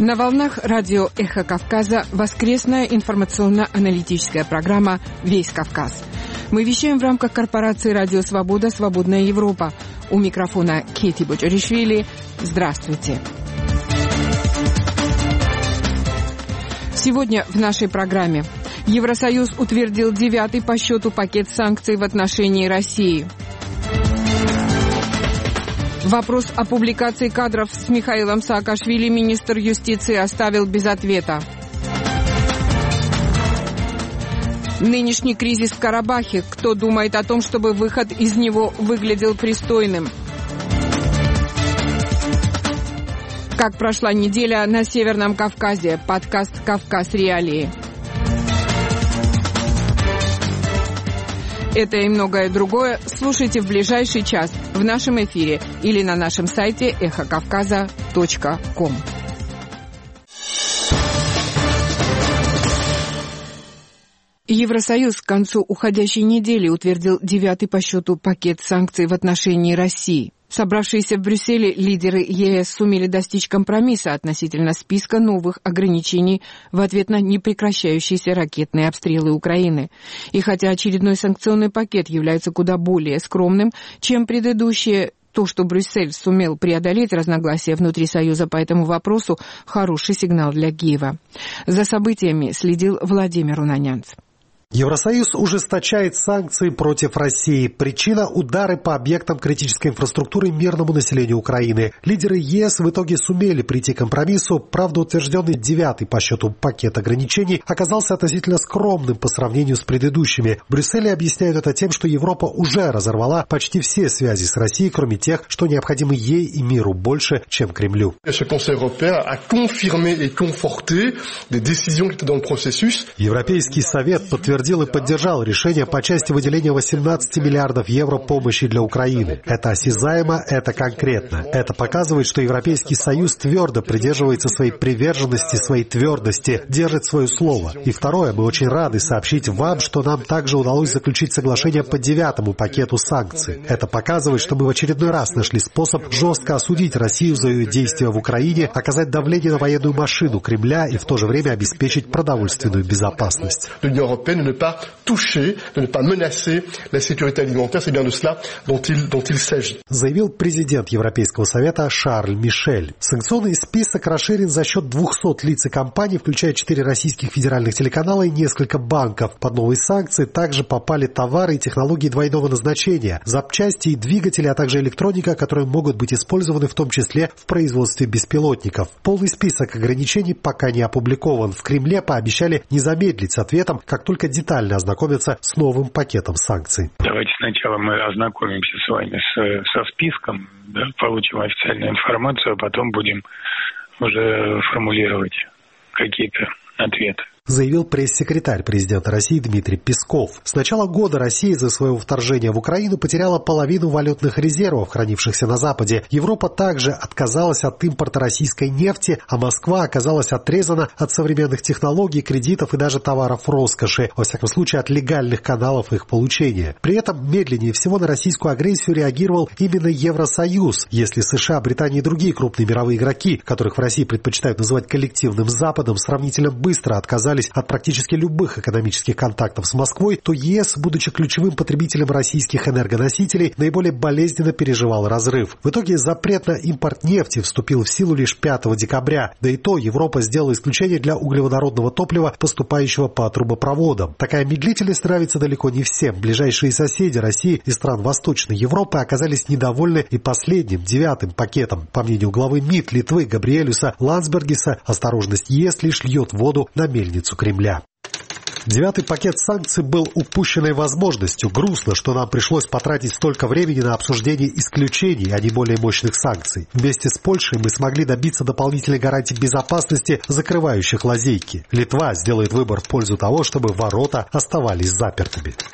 На волнах радио «Эхо Кавказа» воскресная информационно-аналитическая программа «Весь Кавказ». Мы вещаем в рамках корпорации «Радио Свобода. Свободная Европа». У микрофона Кети Боджаришвили. Здравствуйте. Сегодня в нашей программе Евросоюз утвердил 9-й по счету пакет санкций в отношении России. Вопрос о публикации кадров с Михаилом Саакашвили министр юстиции оставил без ответа. Нынешний кризис в Карабахе. Кто думает о том, чтобы выход из него выглядел пристойным? Как прошла неделя на Северном Кавказе? Подкаст «Кавказ. Реалии». Это и многое другое слушайте в ближайший час в нашем эфире или на нашем сайте эхокавказа.ком. Евросоюз к концу уходящей недели утвердил 9-й по счету пакет санкций в отношении России. Собравшиеся в Брюсселе лидеры ЕС сумели достичь компромисса относительно списка новых ограничений в ответ на непрекращающиеся ракетные обстрелы Украины. И хотя очередной санкционный пакет является куда более скромным, чем предыдущие, то, что Брюссель сумел преодолеть разногласия внутри Союза по этому вопросу, хороший сигнал для Киева. За событиями следил Владимир Унанянц. Евросоюз ужесточает санкции против России. Причина – удары по объектам критической инфраструктуры мирному населению Украины. Лидеры ЕС в итоге сумели прийти к компромиссу. Правда, утвержденный 9-й по счету пакет ограничений оказался относительно скромным по сравнению с предыдущими. В Брюсселе объясняют это тем, что Европа уже разорвала почти все связи с Россией, кроме тех, что необходимы ей и миру больше, чем Кремлю. Европейский совет подтвердил и поддержал решение по части выделения 18 миллиардов евро помощи для Украины. Это осязаемо, это конкретно. Это показывает, что Европейский Союз твердо придерживается своей приверженности, своей твердости, держит свое слово. И второе, мы очень рады сообщить вам, что нам также удалось заключить соглашение по 9-му пакету санкций. Это показывает, что мы в очередной раз нашли способ жестко осудить Россию за ее действия в Украине, оказать давление на военную машину Кремля и в то же время обеспечить продовольственную безопасность. De ne pas toucher, de ne pas menacer la sécurité alimentaire. C'est bien de cela dont il s'agit. Заявил президент Европейского совета Шарль Мишель. Санкционный список расширен за счет 200 лиц и компаний, включая 4 российских федеральных телеканала и несколько банков. Под новые санкции также попали товары и технологии двойного назначения, запчасти и двигатели, а также электроника, которые могут быть использованы в том числе в производстве беспилотников. Полный список ограничений пока не опубликован. В Кремле пообещали не замедлить с ответом, как только детально ознакомиться с новым пакетом санкций. Давайте сначала мы ознакомимся с вами со списком, да, получим официальную информацию, а потом будем уже формулировать какие-то ответы. Заявил пресс-секретарь президента России Дмитрий Песков. С начала года Россия из-за своего вторжения в Украину потеряла половину валютных резервов, хранившихся на Западе. Европа также отказалась от импорта российской нефти, а Москва оказалась отрезана от современных технологий, кредитов и даже товаров роскоши, во всяком случае от легальных каналов их получения. При этом медленнее всего на российскую агрессию реагировал именно Евросоюз. Если США, Британия и другие крупные мировые игроки, которых в России предпочитают называть коллективным Западом, сравнительно быстро отказались от практически любых экономических контактов с Москвой, то ЕС, будучи ключевым потребителем российских энергоносителей, наиболее болезненно переживал разрыв. В итоге запрет на импорт нефти вступил в силу лишь 5 декабря. Да и то Европа сделала исключение для углеводородного топлива, поступающего по трубопроводам. Такая медлительность нравится далеко не всем. Ближайшие соседи России и стран Восточной Европы оказались недовольны и последним 9-м пакетом. По мнению главы МИД Литвы Габриэлюса Ландсбергиса, осторожность ЕС лишь льет воду на мельницу Кремля. 9-й пакет санкций был упущенной возможностью. Грустно, что нам пришлось потратить столько времени на обсуждение исключений, а не более мощных санкций. Вместе с Польшей мы смогли добиться дополнительной гарантий безопасности, закрывающих лазейки. Литва сделает выбор в пользу того, чтобы ворота оставались запертыми.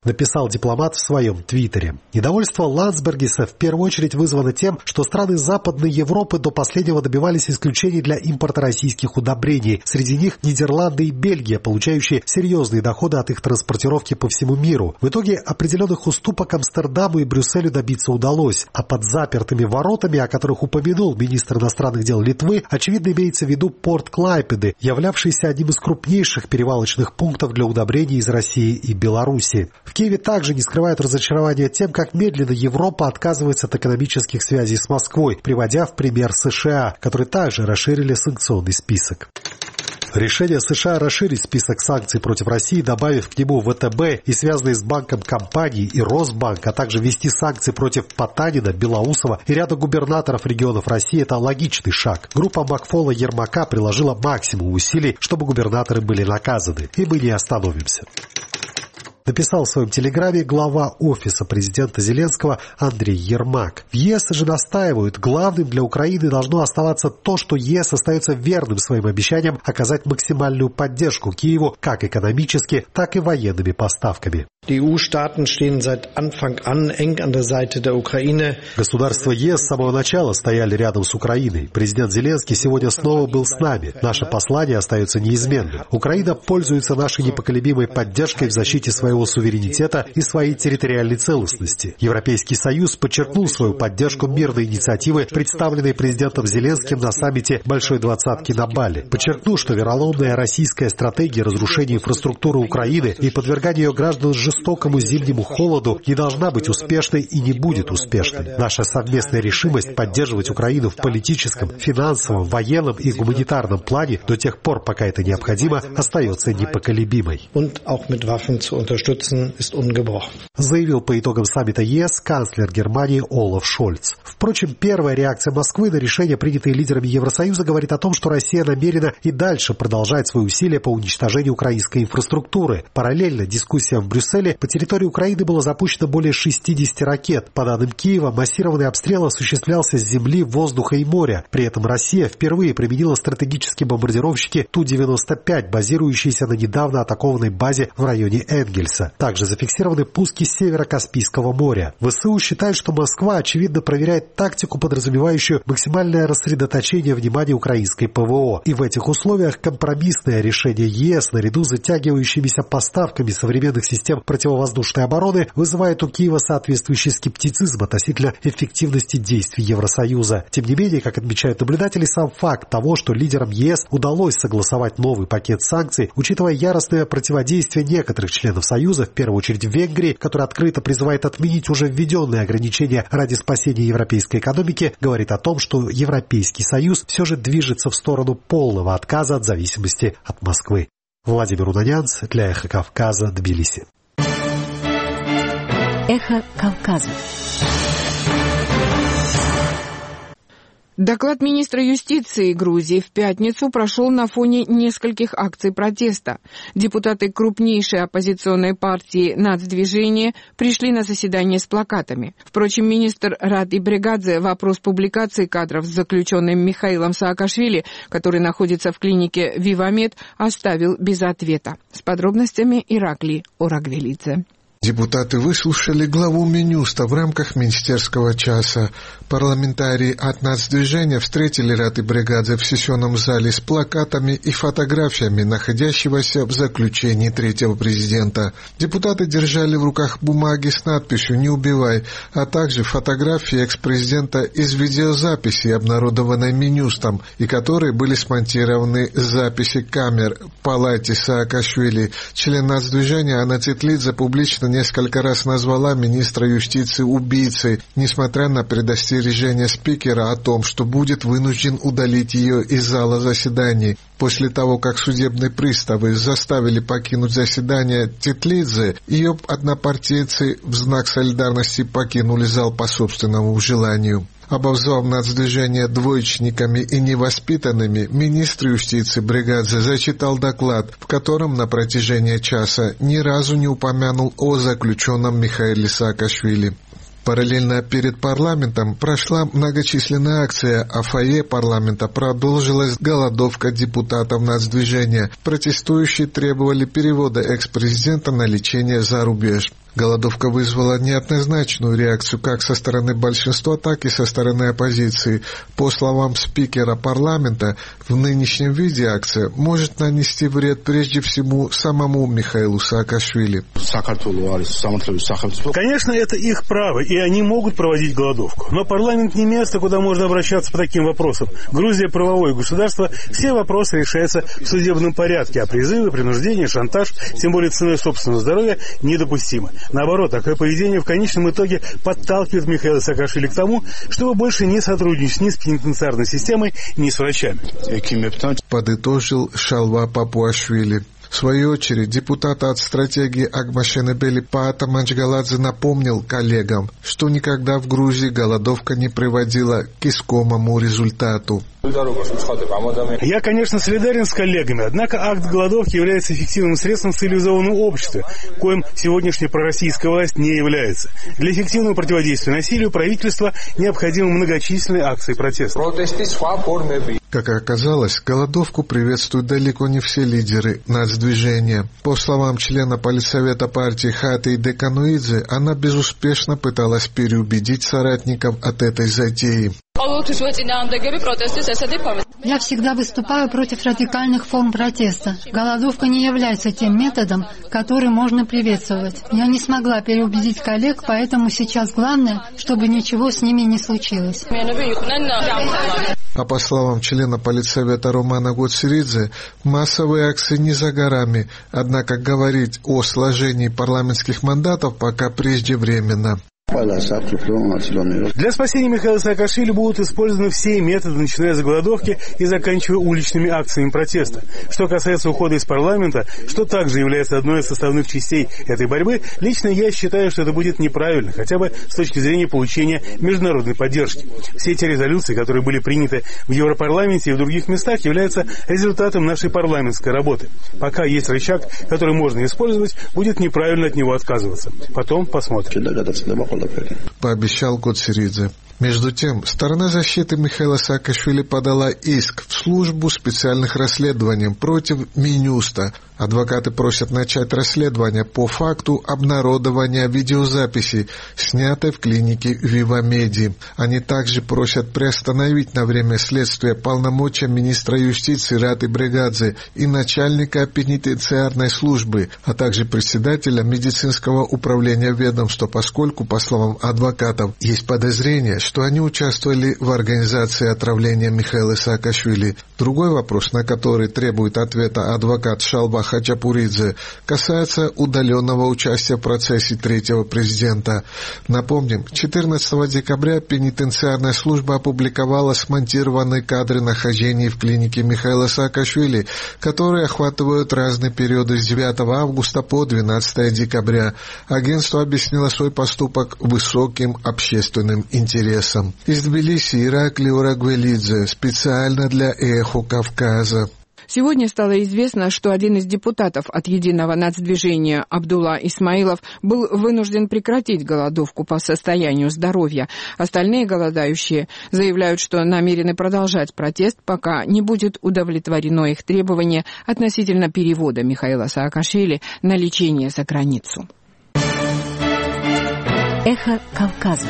написал дипломат в своем твиттере. Недовольство Ландсбергиса в первую очередь вызвано тем, что страны Западной Европы до последнего добивались исключений для импорта российских удобрений. Среди них Нидерланды и Бельгия, получающие серьезные доходы от их транспортировки по всему миру. В итоге определенных уступок Амстердаму и Брюсселю добиться удалось. А под запертыми воротами, о которых упомянул министр иностранных дел Литвы, очевидно имеется в виду порт Клайпеды, являвшийся одним из крупнейших перевалочных пунктов для удобрений из России и Беларуси. В Киеве также не скрывают разочарования тем, как медленно Европа отказывается от экономических связей с Москвой, приводя в пример США, которые также расширили санкционный список. Решение США расширить список санкций против России, добавив к нему ВТБ и связанные с банком компании и Росбанк, а также ввести санкции против Потанина, Белоусова и ряда губернаторов регионов России – это логичный шаг. Группа Макфола-Ермака приложила максимум усилий, чтобы губернаторы были наказаны. И мы не остановимся. Написал в своем телеграме глава офиса президента Зеленского Андрей Ермак. В ЕС же настаивают, главным для Украины должно оставаться то, что ЕС остается верным своим обещаниям оказать максимальную поддержку Киеву как экономически, так и военными поставками. Государства ЕС с самого начала стояли рядом с Украиной. Президент Зеленский сегодня снова был с нами. Наше послание остается неизменным. Украина пользуется нашей непоколебимой поддержкой в защите своего суверенитета и своей территориальной целостности. Европейский Союз подчеркнул свою поддержку мирной инициативы, представленной президентом Зеленским на саммите Большой Двадцатки на Бали. Подчеркнул, что вероломная российская стратегия разрушения инфраструктуры Украины и подвергания ее граждан жестокому зимнему холоду не должна быть успешной и не будет успешной. Наша совместная решимость поддерживать Украину в политическом, финансовом, военном и гуманитарном плане до тех пор, пока это необходимо, остается непоколебимой. Заявил по итогам саммита ЕС канцлер Германии Олаф Шольц. Впрочем, первая реакция Москвы на решение, принятое лидерами Евросоюза, говорит о том, что Россия намерена и дальше продолжать свои усилия по уничтожению украинской инфраструктуры. Параллельно дискуссиям в Брюсселе по территории Украины было запущено более 60 ракет. По данным Киева, массированный обстрел осуществлялся с земли, воздуха и моря. При этом Россия впервые применила стратегические бомбардировщики Ту-95, базирующиеся на недавно атакованной базе в районе Энгельса. Также зафиксированы пуски с северо-Каспийского моря. ВСУ считает, что Москва, очевидно, проверяет тактику, подразумевающую максимальное рассредоточение внимания украинской ПВО. И в этих условиях компромиссное решение ЕС, наряду с затягивающимися поставками современных систем противовоздушной обороны, вызывает у Киева соответствующий скептицизм относительно эффективности действий Евросоюза. Тем не менее, как отмечают наблюдатели, сам факт того, что лидерам ЕС удалось согласовать новый пакет санкций, учитывая яростное противодействие некоторых членов Союза, в первую очередь в Венгрии, которая открыто призывает отменить уже введенные ограничения ради спасения европейской экономики, говорит о том, что Европейский Союз все же движется в сторону полного отказа от зависимости от Москвы. Владимир Унанянц для «Эхо Кавказа», Тбилиси. «Эхо Кавказа». Доклад министра юстиции Грузии в пятницу прошел на фоне нескольких акций протеста. Депутаты крупнейшей оппозиционной партии «Нацдвижение» пришли на заседание с плакатами. Впрочем, министр Ради Бригадзе вопрос публикации кадров с заключенным Михаилом Саакашвили, который находится в клинике «Вивамед», оставил без ответа. С подробностями Ираклий Орагвелидзе. Депутаты выслушали главу Минюста в рамках министерского часа. Парламентарии от Нацдвижения встретили Рады Бригадзе в сессионном зале с плакатами и фотографиями находящегося в заключении третьего президента. Депутаты держали в руках бумаги с надписью «Не убивай», а также фотографии экс-президента из видеозаписи, обнародованной Минюстом, и которые были смонтированы с записи камер в палате Саакашвили. Член Нацдвижения Анна Цитлидзе публично несколько раз назвала министра юстиции убийцей, несмотря на предостережение спикера о том, что будет вынужден удалить ее из зала заседаний. После того, как судебные приставы заставили покинуть заседание Цитлидзе, ее однопартийцы в знак солидарности покинули зал по собственному желанию. Обозвав Нацдвижение двоечниками и невоспитанными, министр юстиции Бригадзе зачитал доклад, в котором на протяжении часа ни разу не упомянул о заключенном Михаиле Саакашвили. Параллельно перед парламентом прошла многочисленная акция, а в фойе парламента продолжилась голодовка депутатов Нацдвижения. Протестующие требовали перевода экс-президента на лечение за рубеж. Голодовка вызвала неоднозначную реакцию как со стороны большинства, так и со стороны оппозиции. По словам спикера парламента, в нынешнем виде акция может нанести вред прежде всего самому Михаилу Саакашвили. Конечно, это их право, и они могут проводить голодовку. Но парламент не место, куда можно обращаться по таким вопросам. Грузия – правовое государство, все вопросы решаются в судебном порядке, а призывы, принуждение, шантаж, тем более ценой собственного здоровья, недопустимо. Наоборот, такое поведение в конечном итоге подталкивает Михаила Саакашвили к тому, чтобы больше не сотрудничать ни с пенитенциарной системой, ни с врачами. Подытожил Шалва Папуашвили. В свою очередь, депутат от стратегии Агмашенебели Паата Манчгаладзе напомнил коллегам, что никогда в Грузии голодовка не приводила к искомому результату. Я, конечно, солидарен с коллегами, однако акт голодовки является эффективным средством в цивилизованном обществе, коим сегодняшняя пророссийская власть не является. Для эффективного противодействия насилию правительства необходимы многочисленные акции протеста. Как оказалось, голодовку приветствуют далеко не все лидеры нацдвижения. По словам члена политсовета партии Хаты Декануидзе, она безуспешно пыталась переубедить соратников от этой затеи. Я всегда выступаю против радикальных форм протеста. Голодовка не является тем методом, который можно приветствовать. Я не смогла переубедить коллег, поэтому сейчас главное, чтобы ничего с ними не случилось. А по словам члена политсовета Романа Гоцеридзе, массовые акции не за горами, однако говорить о сложении парламентских мандатов пока преждевременно. Для спасения Михаила Саакашвили будут использованы все методы, начиная с голодовки и заканчивая уличными акциями протеста. Что касается ухода из парламента, что также является одной из составных частей этой борьбы, лично я считаю, что это будет неправильно, хотя бы с точки зрения получения международной поддержки. Все эти резолюции, которые были приняты в Европарламенте и в других местах, являются результатом нашей парламентской работы. Пока есть рычаг, который можно использовать, будет неправильно от него отказываться. Потом посмотрим. Пообещал Гоцеридзе. Между тем, сторона защиты Михаила Саакашвили подала иск в службу специальных расследований против Минюста. Адвокаты просят начать расследование по факту обнародования видеозаписи, снятой в клинике Вивамеди. Они также просят приостановить на время следствия полномочия министра юстиции Раты Брегадзе и начальника пенитенциарной службы, а также председателя медицинского управления ведомства, поскольку, по словам адвокатов, есть подозрение, что они участвовали в организации отравления Михаила Саакашвили. Другой вопрос, на который требует ответа адвокат Шалва Хачапуридзе, касается удаленного участия в процессе третьего президента. Напомним, 14 декабря пенитенциарная служба опубликовала смонтированные кадры нахождений в клинике Михаила Саакашвили, которые охватывают разные периоды с 9 августа по 12 декабря. Агентство объяснило свой поступок высоким общественным интересом. Из Тбилиси Иракли Урагвелидзе, специально для «Эхо Кавказа». Сегодня стало известно, что один из депутатов от Единого нацдвижения Абдулла Исмаилов был вынужден прекратить голодовку по состоянию здоровья. Остальные голодающие заявляют, что намерены продолжать протест, пока не будет удовлетворено их требование относительно перевода Михаила Саакашвили на лечение за границу. Эхо Кавказа.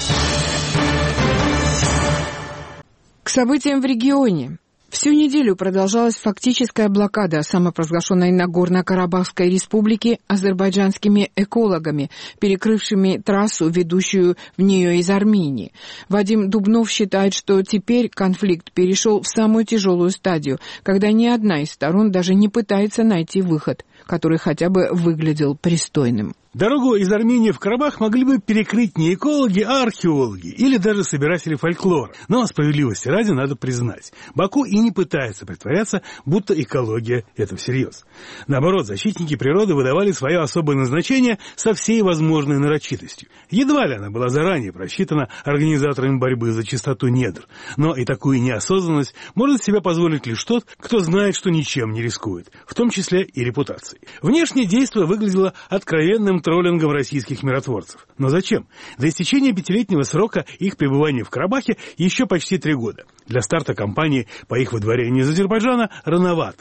К событиям в регионе. Всю неделю продолжалась фактическая блокада самопровозглашенной Нагорно-Карабахской республики азербайджанскими экологами, перекрывшими трассу, ведущую в нее из Армении. Вадим Дубнов считает, что теперь конфликт перешел в самую тяжелую стадию, когда ни одна из сторон даже не пытается найти выход, который хотя бы выглядел пристойным. Дорогу из Армении в Карабах могли бы перекрыть не экологи, а археологи или даже собиратели фольклора. Но справедливости ради надо признать, Баку и не пытается притворяться, будто экология – это всерьез. Наоборот, защитники природы выдавали свое особое назначение со всей возможной нарочитостью. Едва ли она была заранее просчитана организаторами борьбы за чистоту недр. Но и такую неосознанность может себе позволить лишь тот, кто знает, что ничем не рискует, в том числе и репутацией. Внешнее действие выглядело откровенным троллингом российских миротворцев. Но зачем? До истечения 5-летнего срока их пребывания в Карабахе еще почти 3 года. Для старта кампании по их выдворению из Азербайджана рановато.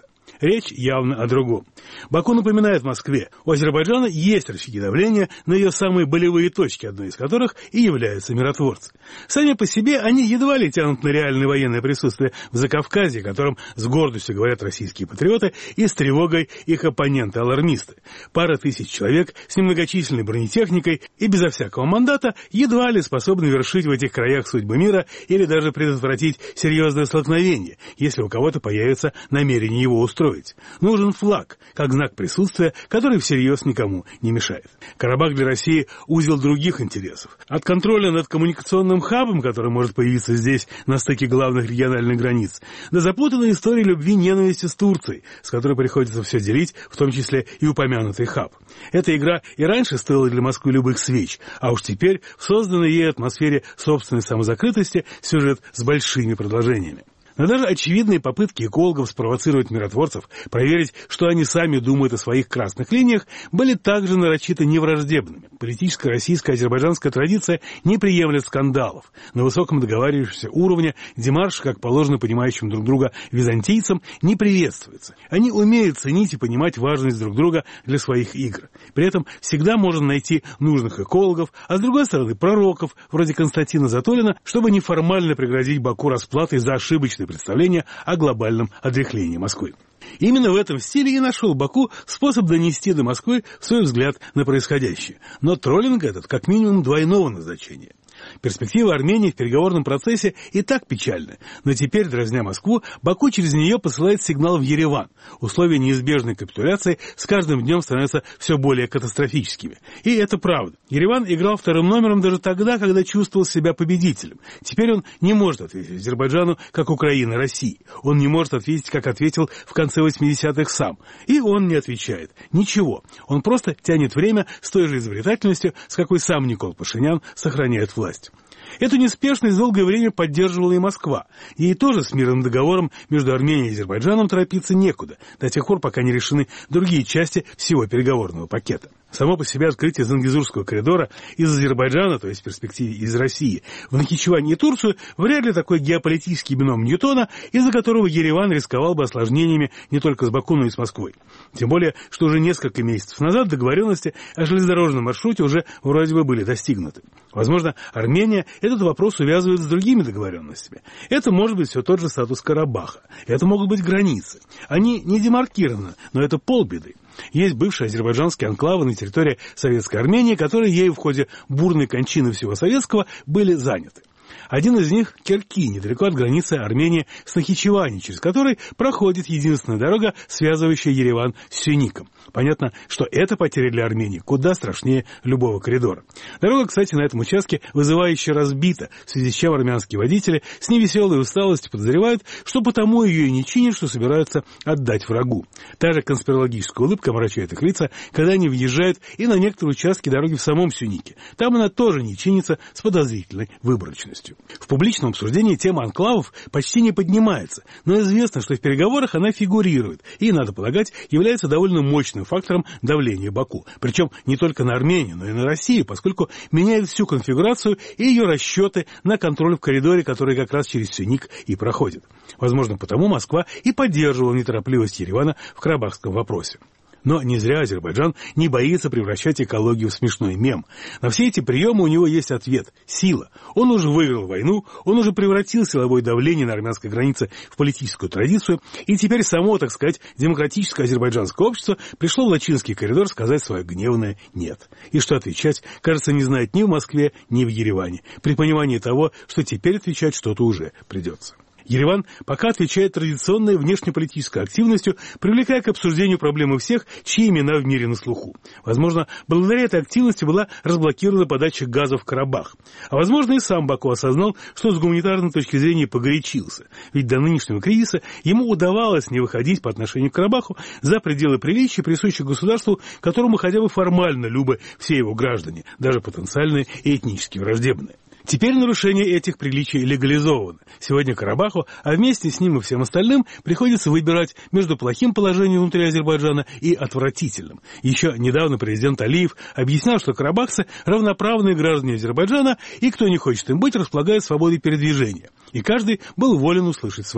речь явно о другом. Баку напоминает Москве, у Азербайджана есть рычаги давления на ее самые болевые точки, одной из которых и являются миротворцы. Сами по себе они едва ли тянут на реальное военное присутствие в Закавказье, о котором с гордостью говорят российские патриоты и с тревогой их оппоненты-алармисты. Пара тысяч человек с немногочисленной бронетехникой и безо всякого мандата едва ли способны вершить в этих краях судьбы мира или даже предотвратить серьезное столкновение, если у кого-то появится намерение его устроить. Нужен флаг, как знак присутствия, который всерьез никому не мешает. Карабах для России – узел других интересов. От контроля над коммуникационным хабом, который может появиться здесь на стыке главных региональных границ, до запутанной истории любви и ненависти с Турцией, с которой приходится все делить, в том числе и упомянутый хаб. Эта игра и раньше стоила для Москвы любых свеч, а уж теперь в созданной ей атмосфере собственной самозакрытости сюжет с большими продолжениями. Но даже очевидные попытки экологов спровоцировать миротворцев, проверить, что они сами думают о своих красных линиях, были также нарочито невраждебными. Политическая российская азербайджанская традиция не приемлет скандалов. На высоком договаривающемся уровне демарш, как положено понимающим друг друга византийцам, не приветствуется. Они умеют ценить и понимать важность друг друга для своих игр. При этом всегда можно найти нужных экологов, а с другой стороны пророков, вроде Константина Затулина, чтобы неформально пригрозить Баку расплатой за ошибочные представления о глобальном отряхлении Москвы. Именно в этом стиле и нашел Баку способ донести до Москвы свой взгляд на происходящее. Но троллинг этот как минимум двойного назначения. Перспектива Армении в переговорном процессе и так печальны, но теперь, дразня Москву, Баку через нее посылает сигнал в Ереван. Условия неизбежной капитуляции с каждым днем становятся все более катастрофическими. И это правда. Ереван играл вторым номером даже тогда, когда чувствовал себя победителем. Теперь он не может ответить Азербайджану, как Украина России. Он не может ответить, как ответил в конце 80-х сам. И он не отвечает. Ничего. Он просто тянет время с той же изобретательностью, с какой сам Никол Пашинян сохраняет власть. Эту неспешность долгое время поддерживала и Москва. Ей тоже с мирным договором между Арменией и Азербайджаном торопиться некуда, до тех пор, пока не решены другие части всего переговорного пакета. Само по себе открытие Зангезурского коридора из Азербайджана, то есть в перспективе из России, в Нахичевань и Турцию вряд ли такой геополитический бином Ньютона, из-за которого Ереван рисковал бы осложнениями не только с Баку, но и с Москвой. Тем более, что уже несколько месяцев назад договоренности о железнодорожном маршруте уже вроде бы были достигнуты. Возможно, Армения этот вопрос увязывает с другими договоренностями. Это может быть все тот же статус Карабаха. Это могут быть границы. Они не демаркированы, но это полбеды. Есть бывшие азербайджанские анклавы на территории Советской Армении, которые ею в ходе бурной кончины всего советского были заняты. Один из них – Керки, недалеко от границы Армении с Нахичевани, через который проходит единственная дорога, связывающая Ереван с Сюником. Понятно, что эта потеря для Армении куда страшнее любого коридора. Дорога, кстати, на этом участке вызывающе разбита, в связи с чем армянские водители с невеселой усталостью подозревают, что потому ее и не чинят, что собираются отдать врагу. Та же конспирологическая улыбка омрачает их лица, когда они въезжают и на некоторые участки дороги в самом Сюнике. Там она тоже не чинится с подозрительной выборочностью. В публичном обсуждении тема анклавов почти не поднимается, но известно, что в переговорах она фигурирует и, надо полагать, является довольно мощным фактором давления Баку. Причем не только на Армению, но и на Россию, поскольку меняет всю конфигурацию и ее расчеты на контроль в коридоре, который как раз через Сюник и проходит. Возможно, потому Москва и поддерживала неторопливость Еревана в карабахском вопросе. Но не зря Азербайджан не боится превращать экологию в смешной мем. На все эти приемы у него есть ответ – сила. Он уже выиграл войну, он уже превратил силовое давление на армянской границе в политическую традицию, и теперь само, так сказать, демократическое азербайджанское общество пришло в Лачинский коридор сказать свое гневное «нет». И что отвечать, кажется, не знает ни в Москве, ни в Ереване, при понимании того, что теперь отвечать что-то уже придется. Ереван пока отвечает традиционной внешнеполитической активностью, привлекая к обсуждению проблемы всех, чьи имена в мире на слуху. Возможно, благодаря этой активности была разблокирована подача газа в Карабах. А возможно, и сам Баку осознал, что с гуманитарной точки зрения погорячился. Ведь до нынешнего кризиса ему удавалось не выходить по отношению к Карабаху за пределы приличия, присущих государству, которому хотя бы формально любы все его граждане, даже потенциальные и этнически враждебные. Теперь нарушение этих приличий легализовано. Сегодня Карабаху, а вместе с ним и всем остальным, приходится выбирать между плохим положением внутри Азербайджана и отвратительным. Еще недавно президент Алиев объяснял, что карабахцы – равноправные граждане Азербайджана, и кто не хочет им быть, располагает свободой передвижения. И каждый был волен услышать свое.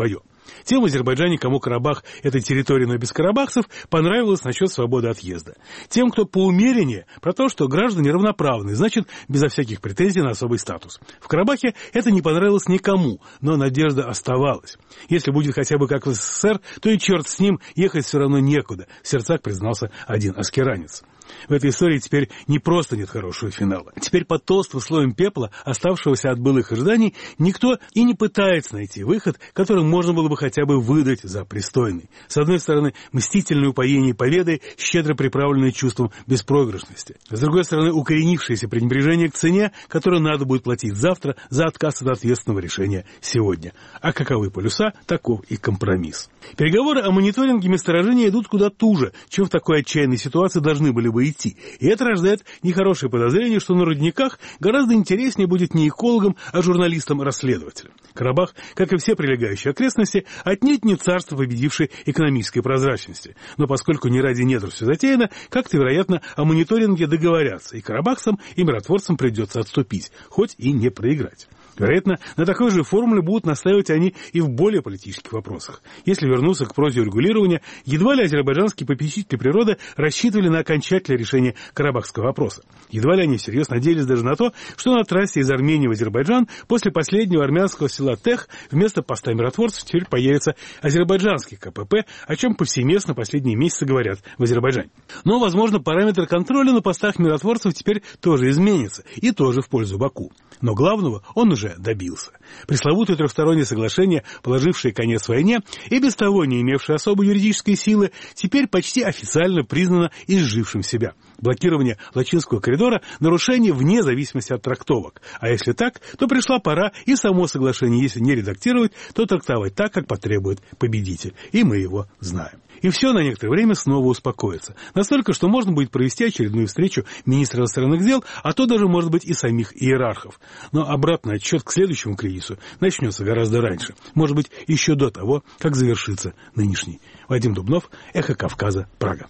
Тем в Азербайджане, кому Карабах – это территория, но без карабахцев, понравилось насчет свободы отъезда. Тем, кто поумереннее, про то, что граждане равноправны, значит, безо всяких претензий на особый статус. В Карабахе это не понравилось никому, но надежда оставалась. Если будет хотя бы как в СССР, то и черт с ним, ехать все равно некуда, в сердцах признался один аскеранец. В этой истории теперь не просто нет хорошего финала. Теперь под толстым слоем пепла, оставшегося от былых ожиданий, никто и не пытается найти выход, который можно было бы хотя бы выдать за пристойный. С одной стороны, мстительное упоение победой, щедро приправленное чувством беспроигрышности. С другой стороны, укоренившееся пренебрежение к цене, которую надо будет платить завтра за отказ от ответственного решения сегодня. А каковы полюса, таков и компромисс. Переговоры о мониторинге месторождения идут куда туже, чем в такой отчаянной ситуации должны были бы идти. И это рождает нехорошее подозрение, что на рудниках гораздо интереснее будет не экологам, а журналистам-расследователям. Карабах, как и все прилегающие окрестности, отнюдь не царство победившей экономической прозрачности. Но поскольку не ради недр все затеяно, как-то, вероятно, о мониторинге договорятся, и карабахцам, и миротворцам придется отступить, хоть и не проиграть. Вероятно, на такой же формуле будут настаивать они и в более политических вопросах. Если вернуться к прозе урегулирования, едва ли азербайджанские попечители природы рассчитывали на окончательное решение карабахского вопроса. Едва ли они всерьез надеялись даже на то, что на трассе из Армении в Азербайджан после последнего армянского села Тех вместо поста миротворцев теперь появится азербайджанский КПП, о чем повсеместно последние месяцы говорят в Азербайджане. Но, возможно, параметр контроля на постах миротворцев теперь тоже изменится, и тоже в пользу Баку. Но главного он уже добился. Пресловутое трехстороннее соглашение, положившее конец войне и без того не имевшее особой юридической силы, теперь почти официально признано изжившим себя. Блокирование Лачинского коридора – нарушение вне зависимости от трактовок. А если так, то пришла пора и само соглашение, если не редактировать, то трактовать так, как потребует победитель. И мы его знаем. И все на некоторое время снова успокоится. Настолько, что можно будет провести очередную встречу министра иностранных дел, а то даже, может быть, и самих иерархов. Но обратный отсчет к следующему кризису начнется гораздо раньше. Может быть, еще до того, как завершится нынешний. Вадим Дубнов, Эхо Кавказа, Прага.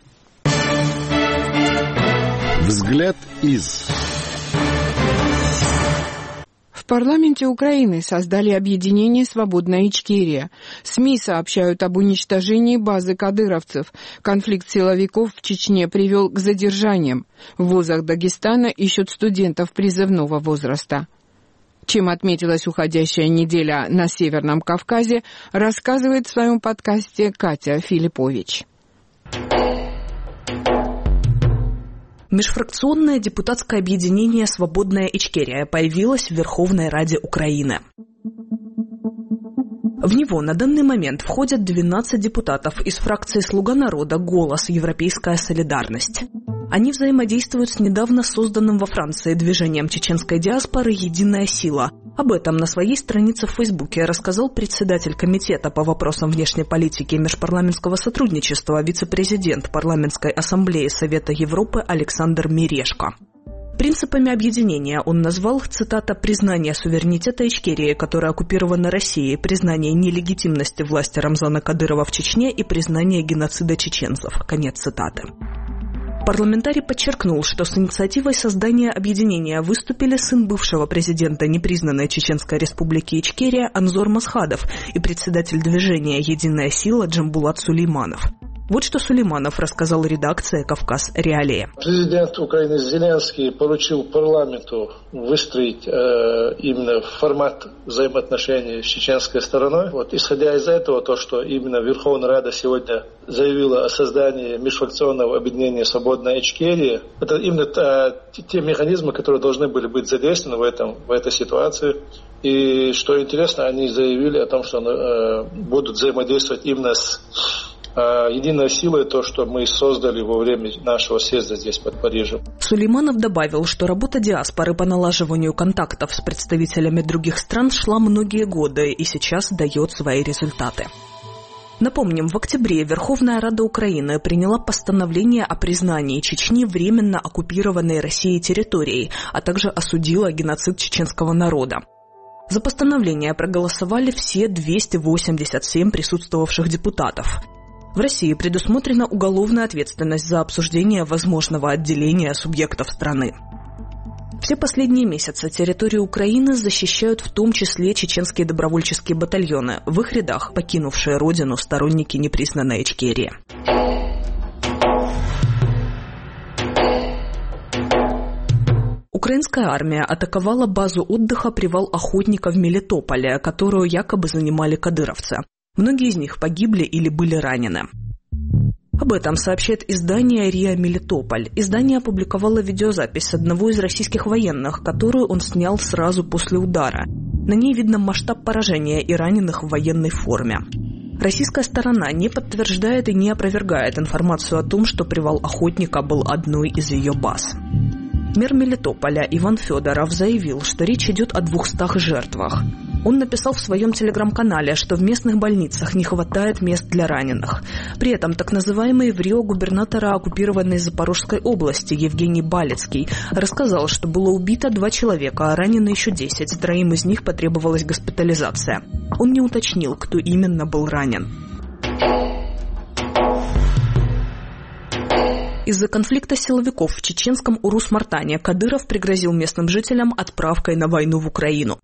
Взгляд из... В парламенте Украины создали объединение «Свободная Ичкерия». СМИ сообщают об уничтожении базы кадыровцев. Конфликт силовиков в Чечне привел к задержаниям. В вузах Дагестана ищут студентов призывного возраста. Чем отметилась уходящая неделя на Северном Кавказе, рассказывает в своем подкасте Катя Филиппович. Межфракционное депутатское объединение «Свободная Ичкерия» появилось в Верховной Раде Украины. В него на данный момент входят 12 депутатов из фракции «Слуга народа», «Голос», «Европейская солидарность». Они взаимодействуют с недавно созданным во Франции движением чеченской диаспоры «Единая сила». Об этом на своей странице в Фейсбуке рассказал председатель комитета по вопросам внешней политики и межпарламентского сотрудничества, вице-президент Парламентской ассамблеи Совета Европы Александр Мирешко. Принципами объединения он назвал, цитата, «признание суверенитета Ичкерии, которая оккупирована Россией, признание нелегитимности власти Рамзана Кадырова в Чечне и признание геноцида чеченцев». Конец цитаты. Парламентарий подчеркнул, что с инициативой создания объединения выступили сын бывшего президента непризнанной Чеченской республики Ичкерия Анзор Масхадов и председатель движения «Единая сила» Джамбулат Сулейманов. Вот что Сулейманов рассказал редакции «Кавказ Реалии». Президент Украины Зеленский поручил парламенту выстроить именно формат взаимоотношений с чеченской стороной. Исходя из этого, то, что именно Верховная Рада сегодня заявила о создании межфракционного объединения «Свободная Ичкерия», это именно те механизмы, которые должны были быть задействованы в этой ситуации. И что интересно, они заявили о том, что будут взаимодействовать именно с «Единая сила» — то, что мы создали во время нашего съезда здесь, под Парижем. Сулейманов добавил, что работа диаспоры по налаживанию контактов с представителями других стран шла многие годы и сейчас дает свои результаты. Напомним, в октябре Верховная Рада Украины приняла постановление о признании Чечни временно оккупированной Россией территорией, а также осудила геноцид чеченского народа. За постановление проголосовали все 287 присутствовавших депутатов. В России предусмотрена уголовная ответственность за обсуждение возможного отделения субъектов страны. Все последние месяцы территорию Украины защищают в том числе чеченские добровольческие батальоны, в их рядах покинувшие родину сторонники непризнанной Ичкерии. Украинская армия атаковала базу отдыха «Привал охотника» в Мелитополе, которую якобы занимали кадыровцы. Многие из них погибли или были ранены. Об этом сообщает издание РИА Мелитополь. Издание опубликовало видеозапись одного из российских военных, которую он снял сразу после удара. На ней видно масштаб поражения и раненых в военной форме. Российская сторона не подтверждает и не опровергает информацию о том, что «Привал охотника» был одной из ее баз. Мэр Мелитополя Иван Федоров заявил, что речь идет о 200 жертвах. Он написал в своем телеграм-канале, что в местных больницах не хватает мест для раненых. При этом так называемый в Рио губернатора оккупированной Запорожской области Евгений Балецкий рассказал, что было убито 2 человека, а ранены еще 10. 3 из них потребовалась госпитализация. Он не уточнил, кто именно был ранен. Из-за конфликта силовиков в чеченском Урус-Мартане Кадыров пригрозил местным жителям отправкой на войну в Украину.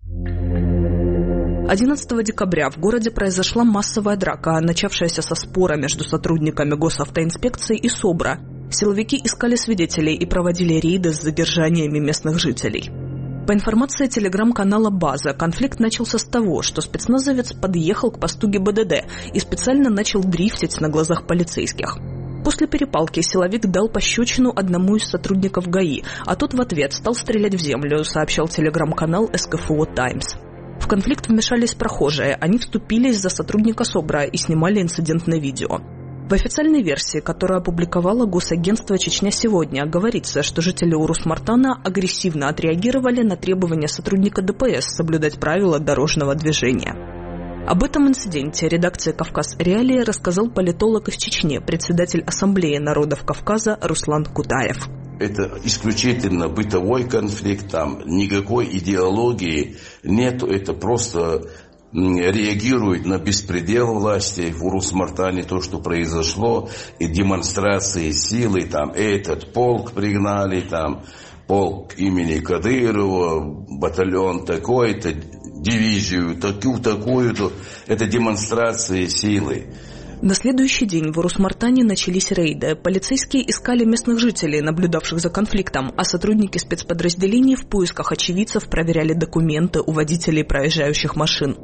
11 декабря в городе произошла массовая драка, начавшаяся со спора между сотрудниками госавтоинспекции и СОБРа. Силовики искали свидетелей и проводили рейды с задержаниями местных жителей. По информации телеграм-канала «База», конфликт начался с того, что спецназовец подъехал к посту ГИБДД и специально начал дрифтить на глазах полицейских. После перепалки силовик дал пощечину одному из сотрудников ГАИ, а тот в ответ стал стрелять в землю, сообщал телеграм-канал СКФО «Таймс». В конфликт вмешались прохожие, они вступились за сотрудника СОБРа и снимали инцидент на видео. В официальной версии, которую опубликовало госагентство «Чечня сегодня», говорится, что жители Урус-Мартана агрессивно отреагировали на требования сотрудника ДПС соблюдать правила дорожного движения. Об этом инциденте редакции «Кавказ Реалии» рассказал политолог из Чечни, председатель Ассамблеи народов Кавказа Руслан Кутаев. Это исключительно бытовой конфликт, там никакой идеологии нету, это просто реагирует на беспредел власти в Урус-Мартане, то, что произошло, и демонстрации силы, там этот полк пригнали, там полк имени Кадырова, батальон такой-то, дивизию такую-то, это демонстрации силы. На следующий день в Урус-Мартане начались рейды. Полицейские искали местных жителей, наблюдавших за конфликтом, а сотрудники спецподразделений в поисках очевидцев проверяли документы у водителей проезжающих машин.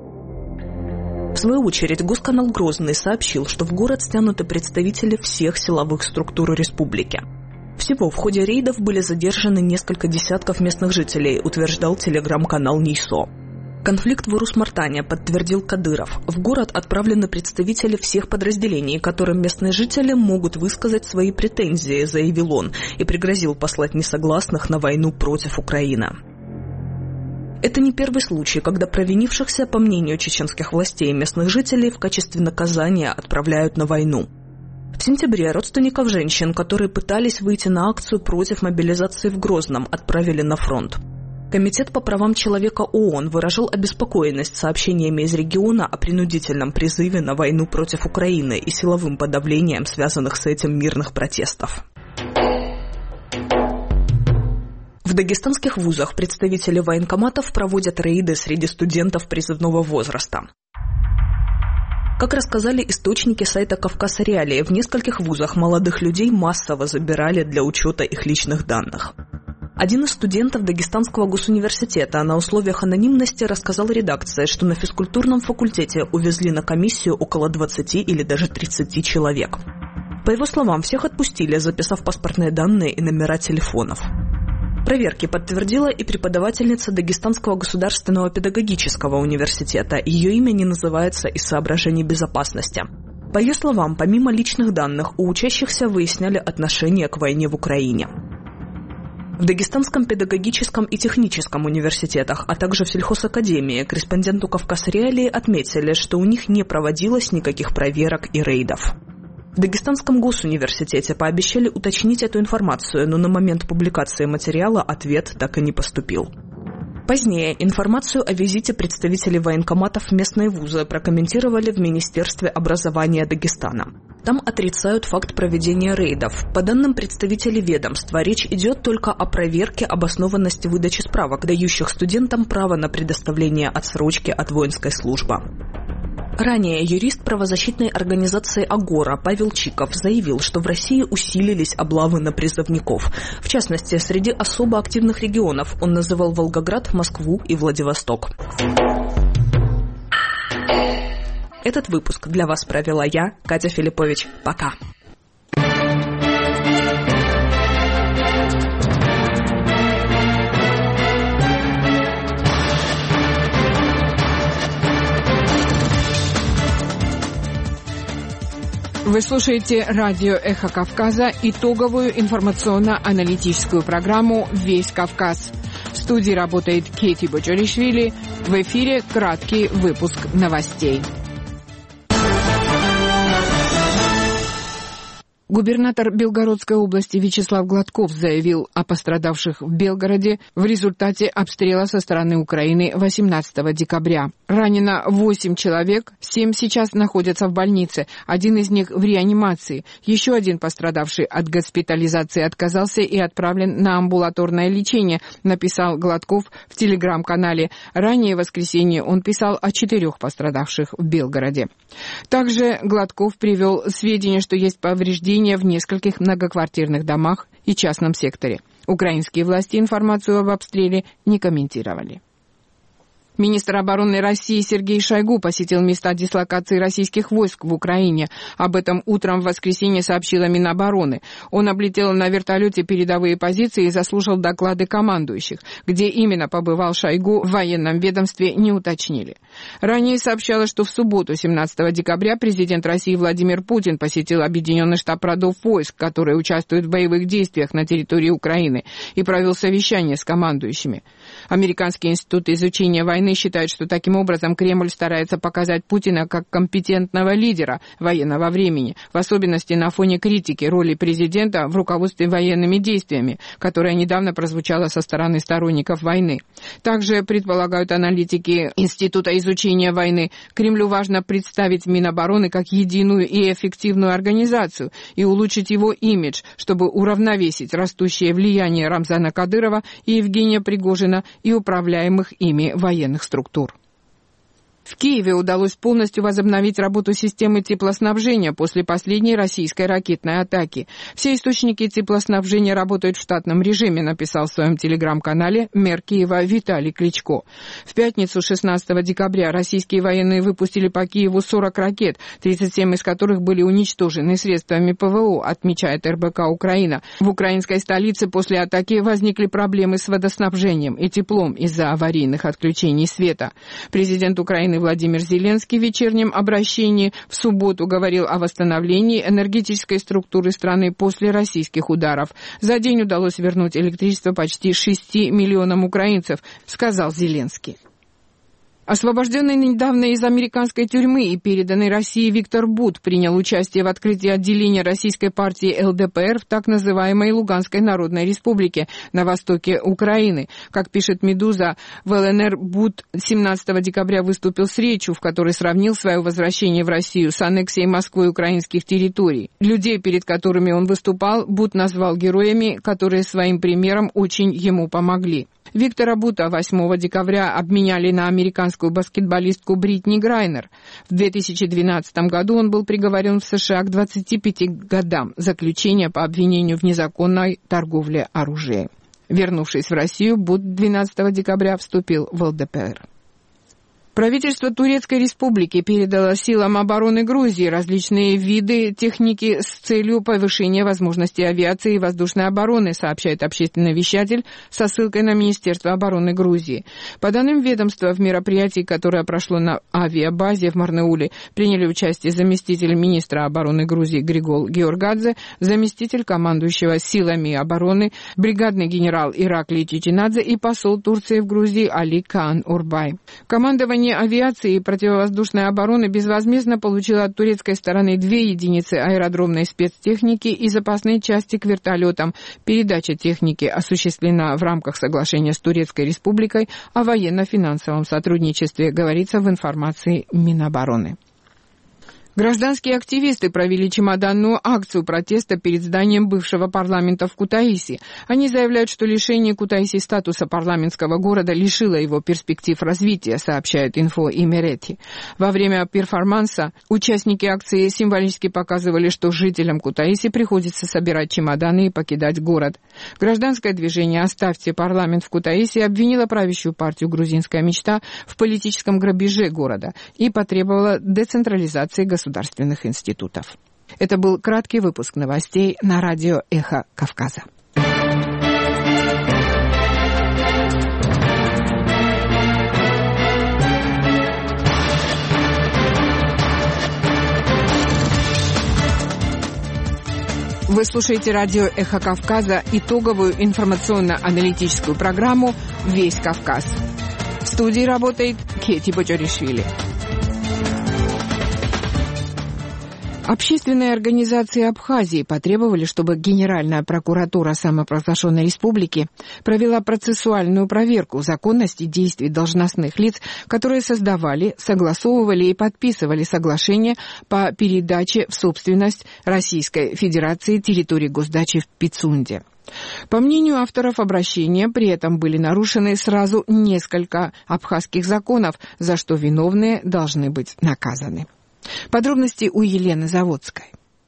В свою очередь, госканал «Грозный» сообщил, что в город стянуты представители всех силовых структур республики. Всего в ходе рейдов были задержаны несколько десятков местных жителей, утверждал телеграм-канал НИСО. Конфликт в Урус-Мартане подтвердил Кадыров. В город отправлены представители всех подразделений, которым местные жители могут высказать свои претензии, заявил он, и пригрозил послать несогласных на войну против Украины. Это не первый случай, когда провинившихся, по мнению чеченских властей, местных жителей в качестве наказания отправляют на войну. В сентябре родственников женщин, которые пытались выйти на акцию против мобилизации в Грозном, отправили на фронт. Комитет по правам человека ООН выражал обеспокоенность сообщениями из региона о принудительном призыве на войну против Украины и силовым подавлением связанных с этим мирных протестов. В дагестанских вузах представители военкоматов проводят рейды среди студентов призывного возраста. Как рассказали источники сайта «Кавказ Реалии», в нескольких вузах молодых людей массово забирали для учета их личных данных. Один из студентов Дагестанского госуниверситета на условиях анонимности рассказал редакции, что на физкультурном факультете увезли на комиссию около 20 или даже 30 человек. По его словам, всех отпустили, записав паспортные данные и номера телефонов. Проверки подтвердила и преподавательница Дагестанского государственного педагогического университета. Ее имя не называется из соображений безопасности. По ее словам, помимо личных данных, у учащихся выясняли отношение к войне в Украине. В Дагестанском педагогическом и техническом университетах, а также в сельхозакадемии корреспонденту «Кавказ Реалии» отметили, что у них не проводилось никаких проверок и рейдов. В Дагестанском госуниверситете пообещали уточнить эту информацию, но на момент публикации материала ответ так и не поступил. Позднее информацию о визите представителей военкоматов в местные вузы прокомментировали в Министерстве образования Дагестана. Там отрицают факт проведения рейдов. По данным представителей ведомства, речь идет только о проверке обоснованности выдачи справок, дающих студентам право на предоставление отсрочки от воинской службы. Ранее юрист правозащитной организации «Агора» Павел Чиков заявил, что в России усилились облавы на призывников. В частности, среди особо активных регионов он называл Волгоград, Москву и Владивосток. Этот выпуск для вас провела я, Катя Филиппович. Пока. Вы слушаете радио «Эхо Кавказа», итоговую информационно-аналитическую программу «Весь Кавказ». В студии работает Кети Боджоришвили. В эфире краткий выпуск новостей. Губернатор Белгородской области Вячеслав Гладков заявил о пострадавших в Белгороде в результате обстрела со стороны Украины 18 декабря. Ранено 8 человек, 7 сейчас находятся в больнице, один из них в реанимации. Еще один пострадавший от госпитализации отказался и отправлен на амбулаторное лечение, написал Гладков в телеграм-канале. Ранее в воскресенье он писал о 4 пострадавших в Белгороде. Также Гладков привел сведения, что есть повреждения в нескольких многоквартирных домах и частном секторе. Украинские власти информацию об обстреле не комментировали. Министр обороны России Сергей Шойгу посетил места дислокации российских войск в Украине. Об этом утром в воскресенье сообщила Минобороны. Он облетел на вертолете передовые позиции и заслушал доклады командующих. Где именно побывал Шойгу, в военном ведомстве не уточнили. Ранее сообщалось, что в субботу, 17 декабря, президент России Владимир Путин посетил объединенный штаб родов войск, которые участвуют в боевых действиях на территории Украины, и провел совещание с командующими. Американский институт изучения войны считает, что таким образом Кремль старается показать Путина как компетентного лидера военного времени, в особенности на фоне критики роли президента в руководстве военными действиями, которая недавно прозвучала со стороны сторонников войны. Также, предполагают аналитики Института изучения войны, Кремлю важно представить Минобороны как единую и эффективную организацию и улучшить его имидж, чтобы уравновесить растущее влияние Рамзана Кадырова и Евгения Пригожина и управляемых ими военных структур. В Киеве удалось полностью возобновить работу системы теплоснабжения после последней российской ракетной атаки. Все источники теплоснабжения работают в штатном режиме, написал в своем телеграм-канале мэр Киева Виталий Кличко. В пятницу, 16 декабря, российские военные выпустили по Киеву 40 ракет, 37 из которых были уничтожены средствами ПВО, отмечает РБК Украина. В украинской столице после атаки возникли проблемы с водоснабжением и теплом из-за аварийных отключений света. Президент Украины Владимир Зеленский в вечернем обращении в субботу говорил о восстановлении энергетической структуры страны после российских ударов. За день удалось вернуть электричество почти 6 миллионам украинцев, сказал Зеленский. Освобожденный недавно из американской тюрьмы и переданный России Виктор Бут принял участие в открытии отделения российской партии ЛДПР в так называемой Луганской Народной Республике на востоке Украины. Как пишет «Медуза», в ЛНР Бут 17 декабря выступил с речью, в которой сравнил свое возвращение в Россию с аннексией Москвы украинских территорий. Людей, перед которыми он выступал, Бут назвал героями, которые своим примером очень ему помогли. Виктора Бута 8 декабря обменяли на американскую баскетболистку Бритни Грайнер. В 2012 году он был приговорен в США к 25 годам заключения по обвинению в незаконной торговле оружием. Вернувшись в Россию, Бут 12 декабря вступил в ЛДПР. Правительство Турецкой Республики передало силам обороны Грузии различные виды техники с целью повышения возможностей авиации и воздушной обороны, сообщает общественный вещатель со ссылкой на Министерство обороны Грузии. По данным ведомства, в мероприятии, которое прошло на авиабазе в Марнеуле, приняли участие заместитель министра обороны Грузии Григол Георгадзе, заместитель командующего силами обороны, бригадный генерал Ираклий Чичинадзе и посол Турции в Грузии Али Каан Урбай. Командование авиации и противовоздушной обороны безвозмездно получила от турецкой стороны 2 единицы аэродромной спецтехники и запасные части к вертолетам. Передача техники осуществлена в рамках соглашения с Турецкой Республикой о военно-финансовом сотрудничестве, говорится в информации Минобороны. Гражданские активисты провели чемоданную акцию протеста перед зданием бывшего парламента в Кутаиси. Они заявляют, что лишение Кутаиси статуса парламентского города лишило его перспектив развития, сообщает Инфо Имерети. Во время перформанса участники акции символически показывали, что жителям Кутаиси приходится собирать чемоданы и покидать город. Гражданское движение «Оставьте парламент в Кутаиси» обвинило правящую партию «Грузинская мечта» в политическом грабеже города и потребовало децентрализации государственных институтов. Это был краткий выпуск новостей на радио «Эхо Кавказа». Вы слушаете радио «Эхо Кавказа», итоговую информационно-аналитическую программу «Весь Кавказ». В студии работает Кети Бочоришвили. Общественные организации Абхазии потребовали, чтобы Генеральная прокуратура самопровозглашенной республики провела процессуальную проверку законности действий должностных лиц, которые создавали, согласовывали и подписывали соглашения по передаче в собственность Российской Федерации территории госдачи в Пицунде. По мнению авторов обращения, при этом были нарушены сразу несколько абхазских законов, за что виновные должны быть наказаны. Подробности у Елены Заводской.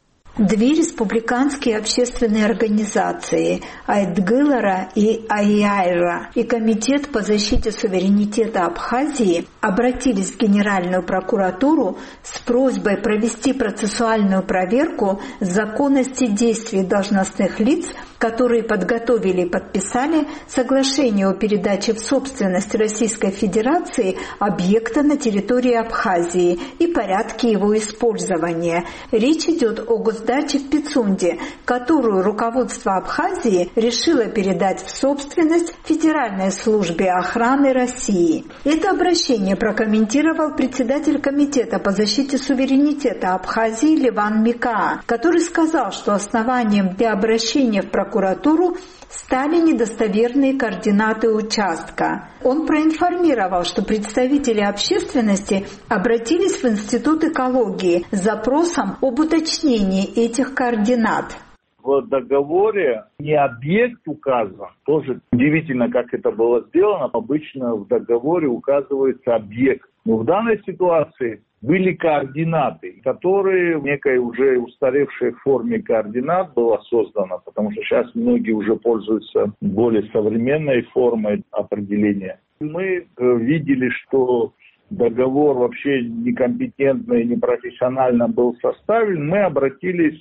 Две республиканские общественные организации Айтгылара и Айайра и Комитет по защите суверенитета Абхазии обратились в Генеральную прокуратуру с просьбой провести процессуальную проверку законности действий должностных лиц, которые подготовили и подписали соглашение о передаче в собственность Российской Федерации объекта на территории Абхазии и порядке его использования. Речь идет о госдаче в Пицунде, которую руководство Абхазии решило передать в собственность Федеральной службе охраны России. Это обращение прокомментировал председатель Комитета по защите суверенитета Абхазии Леван Микаа, который сказал, что основанием для обращения в прокуратуру стали недостоверные координаты участка. Он проинформировал, что представители общественности обратились в Институт экологии с запросом об уточнении этих координат. В договоре не объект указан. Тоже удивительно, как это было сделано. Обычно в договоре указывается объект. Но в данной ситуации были координаты, которые в некой уже устаревшей форме координат было создано, потому что сейчас многие уже пользуются более современной формой определения. Мы видели, что договор вообще некомпетентно и непрофессионально был составлен. Мы обратились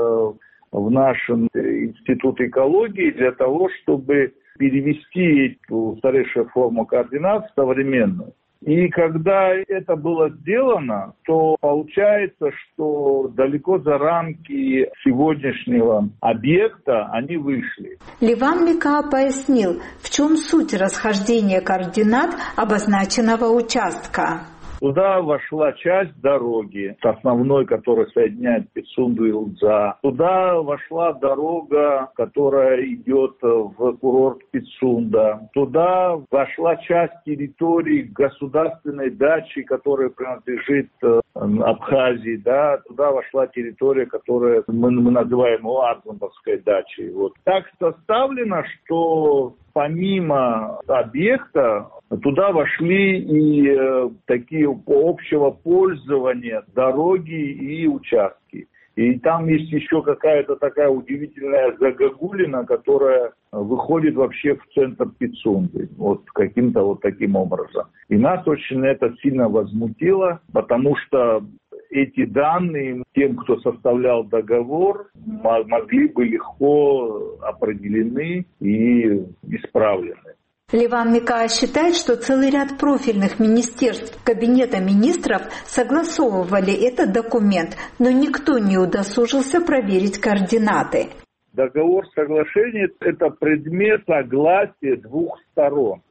в наш Институт экологии для того, чтобы перевести эту устаревшую форму координат в современную. И когда это было сделано, то получается, что далеко за рамки сегодняшнего объекта они вышли. Леван Микаа пояснил, в чем суть расхождения координат обозначенного участка. Туда вошла часть дороги, основной, которая соединяет Пицунду и Лудза. Туда вошла дорога, которая идет в курорт Пицунда. Туда вошла часть территории государственной дачи, которая принадлежит Абхазии. Да? Туда вошла территория, которую мы называем Ладзамбовской дачей. Вот. Так составлено, что помимо объекта туда вошли и такие общего пользования дороги и участки. И там есть еще какая-то такая удивительная загогулина, которая выходит вообще в центр Пицунды. Вот каким-то вот таким образом. И нас очень это сильно возмутило, потому что эти данные тем, кто составлял договор, могли бы легко определены и исправлены. Леван Микаа считает, что целый ряд профильных министерств Кабинета министров согласовывали этот документ, но никто не удосужился проверить координаты. Договор соглашения – это предмет согласия двух сторон.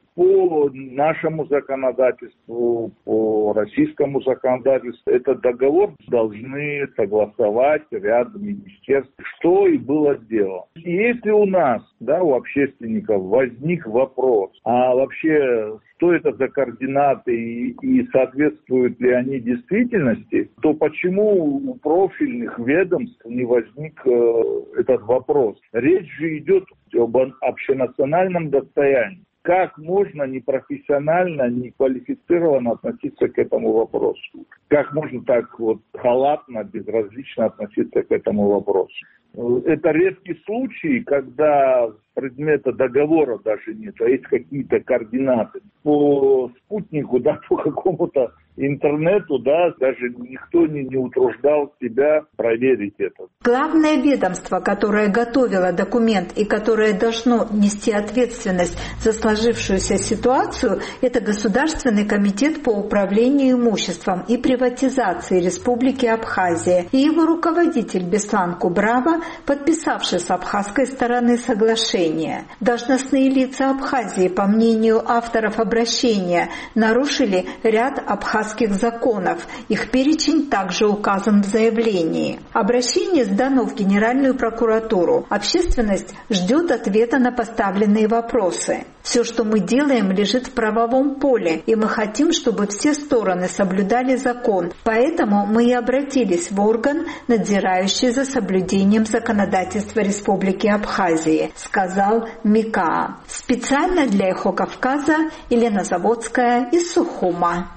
По нашему законодательству, по российскому законодательству, этот договор должны согласовать ряд министерств, что и было сделано. И если у нас, у общественников возник вопрос, а вообще что это за координаты и соответствуют ли они действительности, то почему у профильных ведомств не возник этот вопрос? Речь же идет об общенациональном достоянии. Как можно непрофессионально, неквалифицированно относиться к этому вопросу? Как можно так халатно, безразлично относиться к этому вопросу? Это редкий случай, когда предмета договора даже нет, а есть какие-то координаты. По спутнику, по какому-то интернету, даже никто не утруждал себя проверить это. Главное ведомство, которое готовило документ и которое должно нести ответственность за сложившуюся ситуацию, это Государственный комитет по управлению имуществом и приватизации Республики Абхазия и его руководитель Беслан Кубрава, подписавший с абхазской стороны соглашение. Должностные лица Абхазии, по мнению авторов обращения, нарушили ряд абхазских законов. Их перечень также указан в заявлении. Обращение сдано в Генеральную прокуратуру. Общественность ждет ответа на поставленные вопросы. Все, что мы делаем, лежит в правовом поле, и мы хотим, чтобы все стороны соблюдали закон. Поэтому мы и обратились в орган, надзирающий за соблюдением законодательства Республики Абхазии, сказал Микаа. Специально для «Эхо Кавказа» Елена Заводская из Сухума.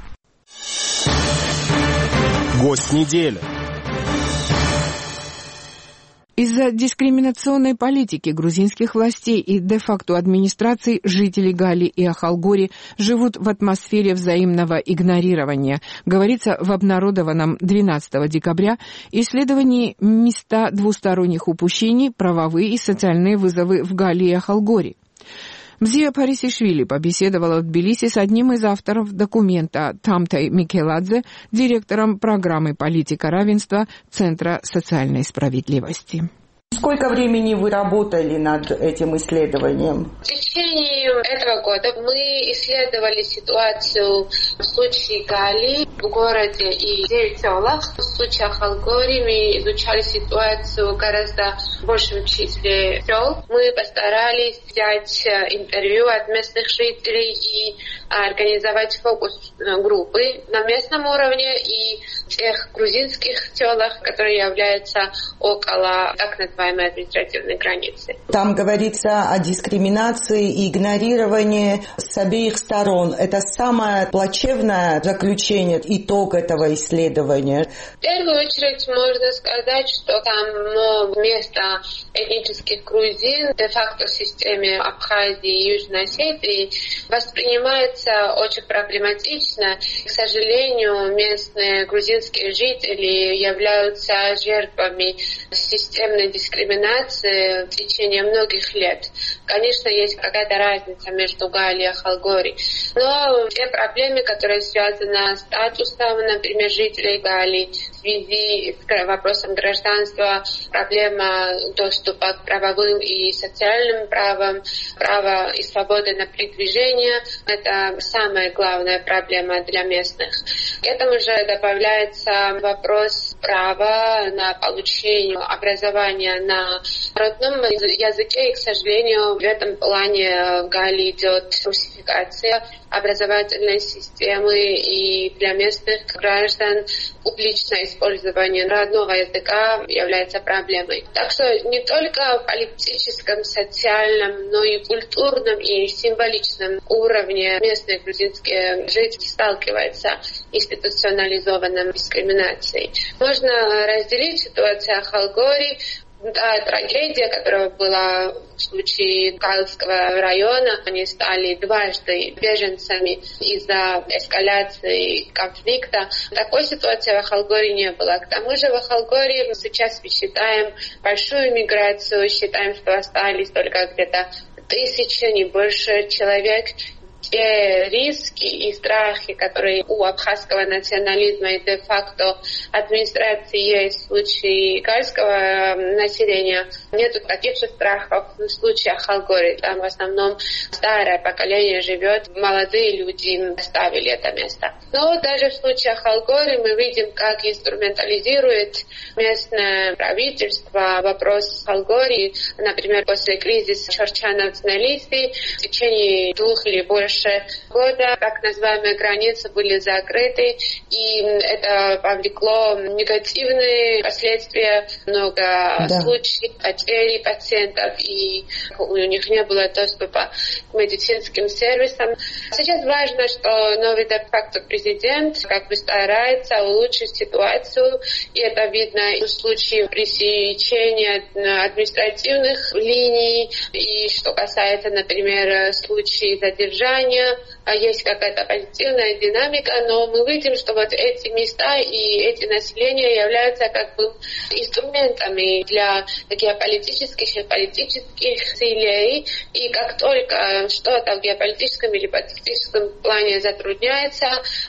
Гость недели. Из-за дискриминационной политики грузинских властей и де-факто администраций жители Гали и Ахалгори живут в атмосфере взаимного игнорирования, говорится в обнародованном 12 декабря исследовании «Места двусторонних упущений, правовые и социальные вызовы в Гали и Ахалгори». Мзия Парисишвили побеседовала в Тбилиси с одним из авторов документа Тамтай Микеладзе, директором программы «Политика равенства» Центра социальной справедливости. Сколько времени вы работали над этим исследованием? В течение этого года мы исследовали ситуацию в случае Гали в городе и 9 селах. В случае Ахалгори мы изучали ситуацию в гораздо большем числе сел. Мы постарались взять интервью от местных жителей и организовать фокус-группы на местном уровне и в тех грузинских селах, которые являются около так называемой административной границы. Там говорится о дискриминации и игнорировании с обеих сторон. Это самое плачевное заключение, итог этого исследования. В первую очередь можно сказать, что там место этнических грузин де-факто в системе Абхазии и Южной Осетии воспринимается очень проблематично. К сожалению, местные грузинские жители являются жертвами системной дискриминации в течение многих лет. Конечно, есть какая-то разница между Гали и Ахалгори, но те проблемы, которые связаны с статусом, например, жителей Гали, в связи с вопросом гражданства, проблема доступа к правовым и социальным правам, право и свободы на передвижение – это самая главная проблема для местных. К этому же добавляется вопрос права на получение образования на родном языке, и, к сожалению, в этом плане в Гали идет русификация образовательной системы, и для местных граждан публичное использование родного языка является проблемой. Так что не только в политическом, социальном, но и культурном и символичном уровне местные грузинские жители сталкиваются с институционализованной дискриминацией. Можно разделить ситуацию Ахалгори. Трагедия, которая была в случае Галского района, они стали дважды беженцами из-за эскалации конфликта. Такой ситуации в Ахалгори не было. К тому же в Ахалгори сейчас мы считаем большую миграцию, считаем, что остались только где-то 1000, не больше человек. те риски и страхи, которые у абхазского национализма и де-факто администрации есть в случае гальского населения, нету таких же страхов в случае Ахалгории. Там в основном старое поколение живет, молодые люди оставили это место. Но даже в случае Ахалгории мы видим, как инструментализирует местное правительство вопрос Ахалгории. Например, после кризиса Чорчановцнелиси в течение 2 или больше года так называемые границы были закрыты, и это повлекло негативные последствия, много случаев потери пациентов, и у них не было доступа к медицинским сервисам. Сейчас важно, что новый де-факто президент старается улучшить ситуацию, и это видно и в случае пресечения административных линий, и что касается, например, случаев задержания, есть какая-то позитивная динамика, но мы видим, что вот эти места и эти населения являются инструментами для геополитических и политических целей, и как только что-то в геополитическом или политическом плане затрудняется,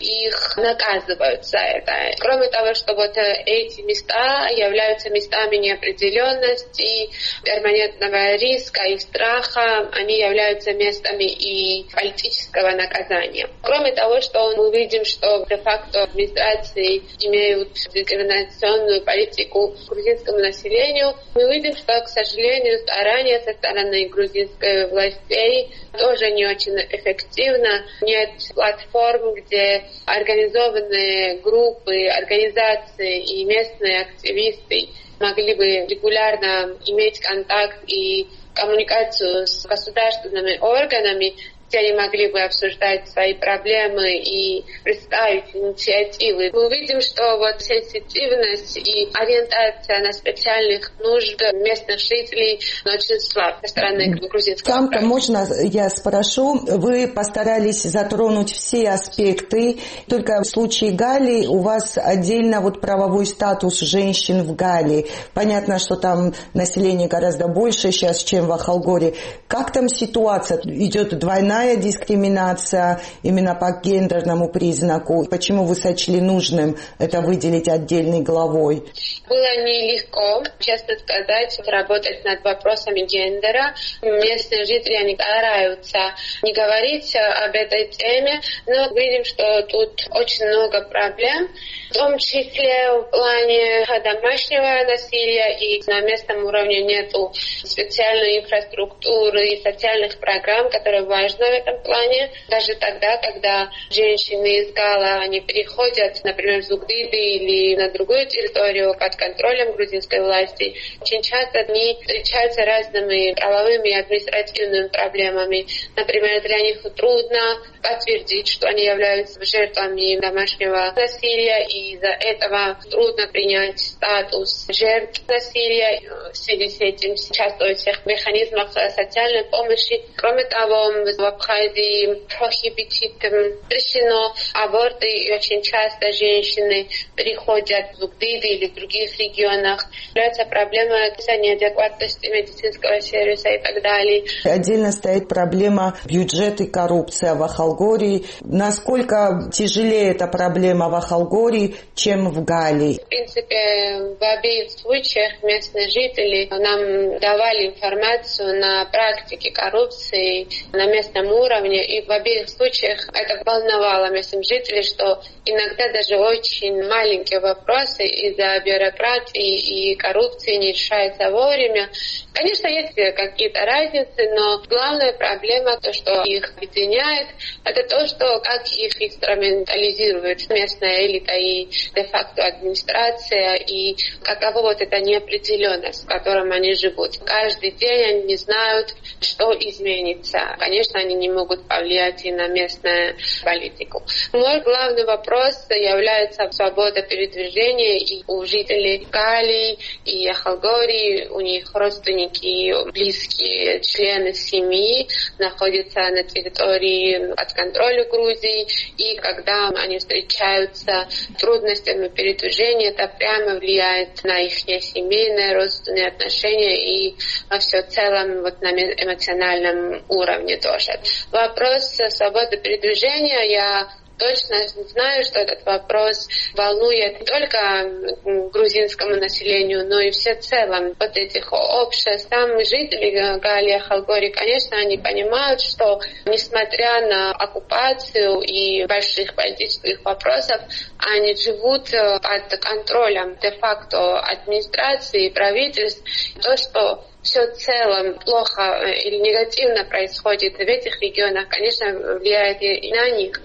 их наказывают за это. Кроме того, что вот эти места являются местами неопределенности, перманентного риска и страха, они являются местами и политического наказания. Кроме того, что мы видим, что де-факто администрации имеют дискриминационную политику к грузинскому населению, мы видим, что, к сожалению, старания со стороны грузинской властей тоже не очень эффективно. Нет платформ, где организованные группы, организации и местные активисты могли бы регулярно иметь контакт и коммуникацию с государственными органами, где они могли бы обсуждать свои проблемы и представить инициативы. Мы видим, что вот сенситивность и ориентация на специальных нужд местных жителей очень слаб со стороны грузинского. Там-то можно, я спрошу, вы постарались затронуть все аспекты, только в случае Гали у вас отдельно вот правовой статус женщин в Гали. Понятно, что там население гораздо больше сейчас, чем в Ахалгоре. Как там ситуация? Идет двойная дискриминация именно по гендерному признаку. Почему вы сочли нужным это выделить отдельной главой? Было нелегко, честно сказать, работать над вопросами гендера. Местные жители, они стараются не говорить об этой теме, но видим, что тут очень много проблем, в том числе в плане домашнего насилия, и на местном уровне нету специальной инфраструктуры и социальных программ, которые важны в этом плане. Даже тогда, когда женщины из Гала, они переходят, например, в Зугдиды или на другую территорию под контролем грузинской власти, очень часто они встречаются разными правовыми и административными проблемами. Например, для них трудно подтвердить, что они являются жертвами домашнего насилия, и из-за этого трудно принять статус жертв насилия. В связи с этим участвуют в всех механизмах социальной помощи. Кроме того, в Абхазии запрещено аборты, и очень часто женщины приходят в Зугдиды или в других регионах. Является проблема неадекватности медицинского сервиса и так далее. Отдельно стоит проблема бюджета и коррупция в Ахалгории. Насколько тяжелее эта проблема в Ахалгории, чем в Гали? В принципе, в обеих случаях местные жители нам давали информацию на практике коррупции на местном уровне, и в обеих случаях это волновало местных жителей, что иногда даже очень маленькие вопросы из-за бюрократии и коррупции не решаются вовремя. Конечно, есть какие-то разницы, но главная проблема, то, что их объединяет, это то, что как их инструментализирует местная элита и де-факто администрация, и какова вот эта неопределенность, в которой они живут. Каждый день они не знают, что изменится. Конечно, они не могут повлиять и на местную политику. Мой главный вопрос является свобода передвижения, и у жителей Гали и Ахалгории, у них родственники, близкие члены семьи находятся на территории, от контролю Грузии, и когда они встречаются с трудностями передвижения, это прямо влияет на их семейные, родственные отношения и все в целом вот на эмоциональном уровне тоже. Вопрос свободы передвижения, я точно знаю, что этот вопрос волнует не только грузинскому населению, но и все в целом вот этих обществ. Там жители Гали, Ахалгории, конечно, они понимают, что несмотря на оккупацию и больших политических вопросов, они живут под контролем де-факто администрации и правительств. То, что все в целом плохо или негативно происходит в этих регионах, конечно, влияет и на них.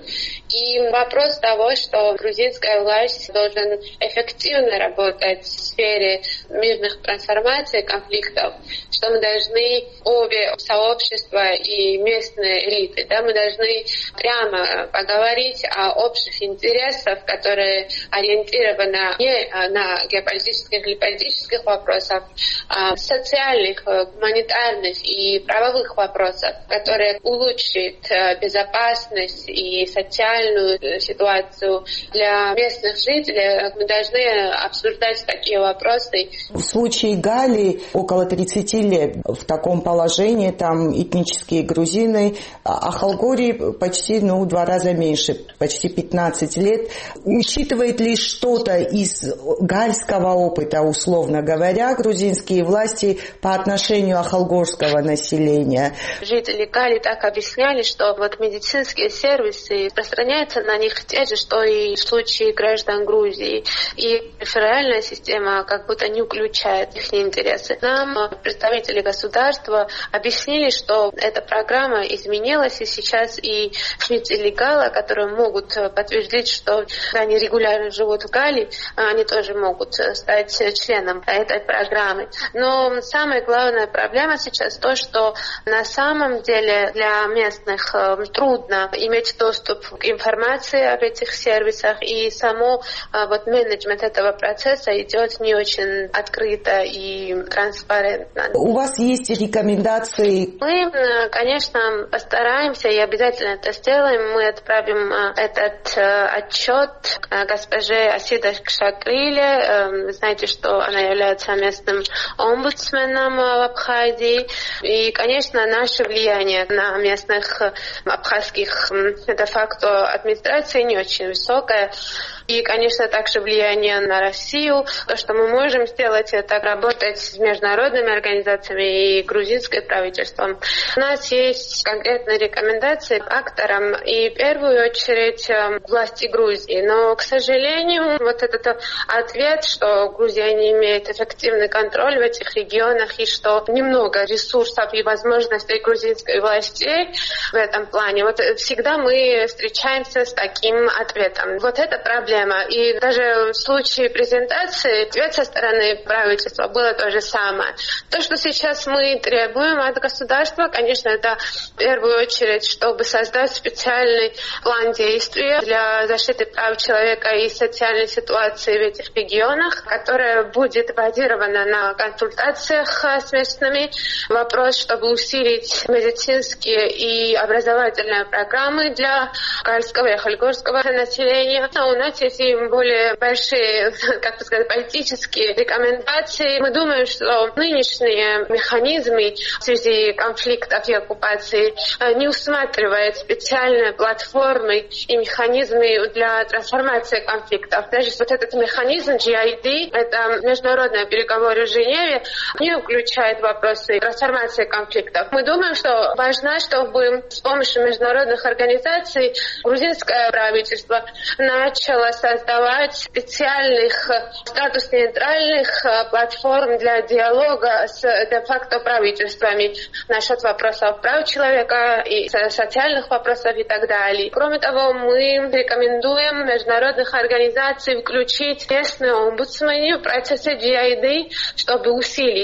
И вопрос того, что грузинская власть должна эффективно работать в сфере мирных трансформаций, конфликтов, что мы должны обе сообщества и местные элиты, мы должны прямо поговорить о общих интересах, которые ориентированы не на геополитических или политических вопросах, а социальных, гуманитарных и правовых вопросов, которые улучшат безопасность и социальную ситуацию для местных жителей. Мы должны обсуждать такие вопросы. В случае Гали около 30 лет в таком положении, там этнические грузины, а Ахалгории почти 2 раза меньше, почти 15 лет. Учитывает ли что-то из гальского опыта, условно говоря, грузинские власти по отношению ахалгорского населения? Жители Гали так объясняли, что вот медицинские сервисы распространяются на них те же, что и в случае граждан Грузии. И реферальная система как будто не включает их интересы. Нам представители государства объяснили, что эта программа изменилась, и сейчас и жители Гала, которые могут подтвердить, что они регулярно живут в Гали, они тоже могут стать членом этой программы. Но самая главная проблема сейчас то, что на самом деле для местных трудно иметь доступ к информации об этих сервисах, и само менеджмент этого процесса идет не очень открыто и транспарентно. У вас есть рекомендации? Мы, конечно, постараемся и обязательно это сделаем. Мы отправим этот отчет госпоже Асида Кшакриле. Вы знаете, что она является местным омбудсменом в Абхазии. И, конечно, наше влияние на местных абхазских де-факто администрации не очень высокое. И, конечно, также влияние на Россию. То, что мы можем сделать, это работать с международными организациями и грузинским правительством. У нас есть конкретные рекомендации акторам и в первую очередь власти Грузии. Но, к сожалению, вот этот ответ, что Грузия не имеет эффективный контроль в этих регионах и что немного ресурсов и возможностей грузинской власти в этом плане, вот всегда мы встречаемся с таким ответом. Вот это проблема. И даже в случае презентации ответ со стороны правительства было то же самое. То, что сейчас мы требуем от государства, конечно, это в первую очередь, чтобы создать специальный план действия для защиты прав человека и социальной ситуации в этих регионах, которая будет базирована на консультациях с местными. Вопрос, чтобы усилить медицинские и образовательные программы для гальского и ахалгорского населения. У нас есть и более большие, политические рекомендации. Мы думаем, что нынешние механизмы в связи конфликтов и оккупации не усматривают специальные платформы и механизмы для трансформации конфликтов. Даже вот этот механизм GID, это международные переговоры в Женеве, не включает вопросы трансформации конфликтов. Мы думаем, что важно, чтобы с помощью международных организаций грузинское правительство начало создавать специальных статус-нейтральных платформ для диалога с де-факто правительствами насчет вопросов прав человека и социальных вопросов и так далее. Кроме того, мы рекомендуем международных организаций включить местные омбудсмены в процессе GID, чтобы усилить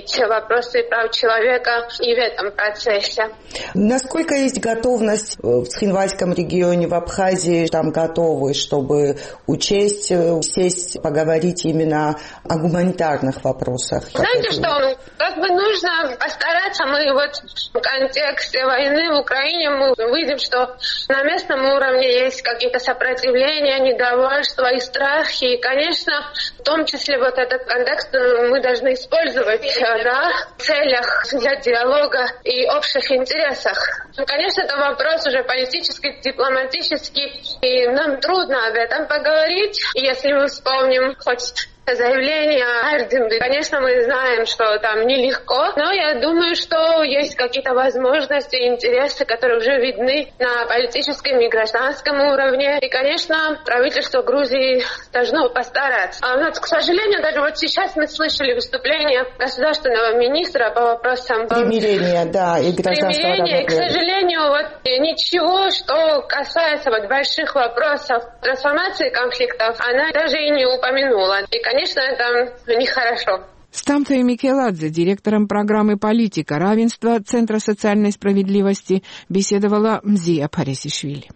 вопросы прав человека и в этом процессе. Насколько есть готовность в Цхинвальском регионе, в Абхазии, там готовы, чтобы учесть, сесть, поговорить именно о гуманитарных вопросах? Знаете что, как бы нужно постараться, мы вот в контексте войны в Украине мы видим, что на местном уровне есть какие-то сопротивления, недовольство и страхи. И, конечно, в том числе вот этот контекст мы должны использовать в целях для диалога и общих интересах. Конечно, это вопрос уже политический, дипломатический, и нам трудно об этом поговорить. И если мы вспомним хоть заявление Эрдинга, конечно, мы знаем, что там нелегко, но я думаю, что есть какие-то возможности и интересы, которые уже видны на политическом и гражданском уровне. И, конечно, правительство Грузии должно постараться. Но, к сожалению, даже вот сейчас мы слышали выступление государственного министра по вопросам примирения, да, и гражданского равноправия. К сожалению, вот ничего, что касается вот больших вопросов трансформации конфликтов, она даже и не упомянула. И, конечно, это нехорошо. С Тамфой Микеладзе, директором программы «Политика равенства» Центра социальной справедливости, беседовала Мзия Парисишвили.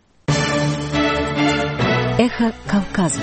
Эхо Кавказа.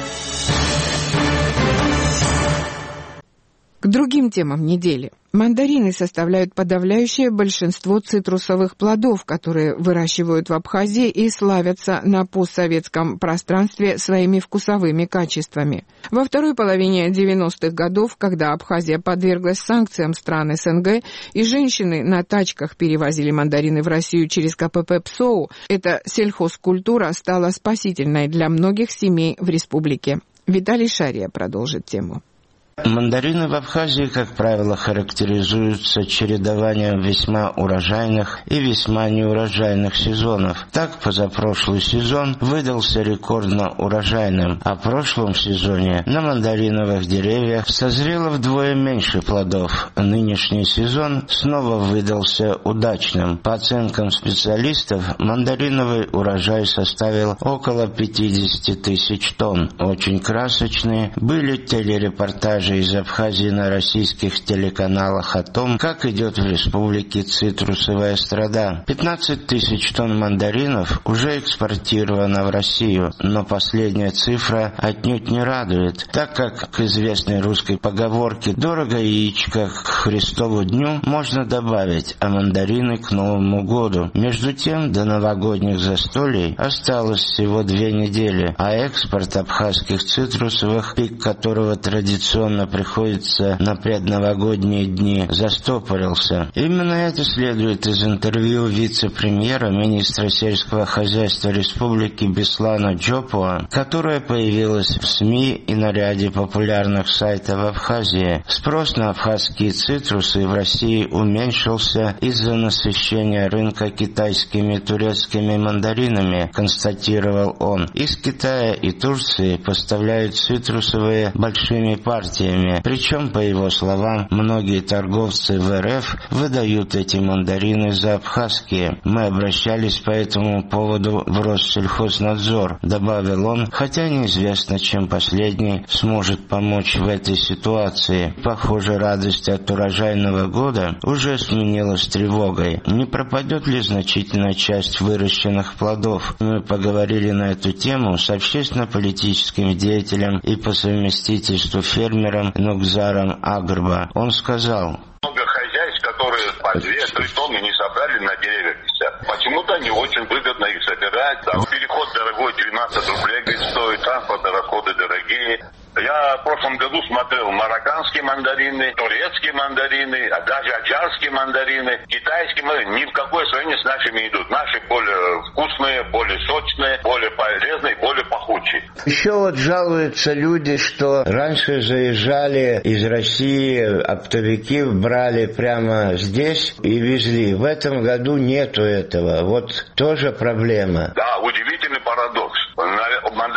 К другим темам недели. Мандарины составляют подавляющее большинство цитрусовых плодов, которые выращивают в Абхазии и славятся на постсоветском пространстве своими вкусовыми качествами. Во второй половине 90-х годов, когда Абхазия подверглась санкциям стран СНГ и женщины на тачках перевозили мандарины в Россию через КПП ПСОУ, эта сельхозкультура стала спасительной для многих семей в республике. Виталий Шария продолжит тему. Мандарины в Абхазии, как правило, характеризуются чередованием весьма урожайных и весьма неурожайных сезонов. Так, позапрошлый сезон выдался рекордно урожайным, а в прошлом сезоне на мандариновых деревьях созрело вдвое меньше плодов. Нынешний сезон снова выдался удачным. По оценкам специалистов, мандариновый урожай составил около 50 тысяч тонн. Очень красочные были телерепортажи из Абхазии на российских телеканалах о том, как идет в республике цитрусовая страда. 15 тысяч тонн мандаринов уже экспортировано в Россию, но последняя цифра отнюдь не радует, так как к известной русской поговорке «дорого яичко к Христову дню» можно добавить, а мандарины к Новому году. Между тем, до новогодних застолий осталось всего 2 недели, а экспорт абхазских цитрусовых, пик которого традиционно приходится на предновогодние дни, застопорился. Именно это следует из интервью вице-премьера, министра сельского хозяйства республики Беслана Джопуа, которое появилось в СМИ и на ряде популярных сайтов Абхазии. Спрос на абхазские цитрусы в России уменьшился из-за насыщения рынка китайскими и турецкими мандаринами, констатировал он. Из Китая и Турции поставляют цитрусовые большими партиями. Причем, по его словам, многие торговцы в РФ выдают эти мандарины за абхазские. Мы обращались по этому поводу в Россельхознадзор, добавил он, хотя неизвестно, чем последний сможет помочь в этой ситуации. Похоже, радость от урожайного года уже сменилась тревогой. Не пропадет ли значительная часть выращенных плодов? Мы поговорили на эту тему с общественно-политическим деятелем и по совместительству фермером Нукзаром Агрба. Он сказал: много хозяйств, которые по 2-3 тонны не собрали, на деревьях висят. Почему-то не очень выгодно их собирать. Да, переход дорогой, 12 рублей стоит, транспортные расходы дорогие. Я в прошлом году смотрел марокканские мандарины, турецкие мандарины, а даже аджарские мандарины, китайские мандарины. Ни в какое сравнение с нашими идут. Наши более вкусные, более сочные, более полезные, более пахучие. Еще вот жалуются люди, что раньше заезжали из России, оптовики брали прямо здесь и везли. В этом году нету этого. Вот тоже проблема. Да, удивительный парадокс. Мандарин очень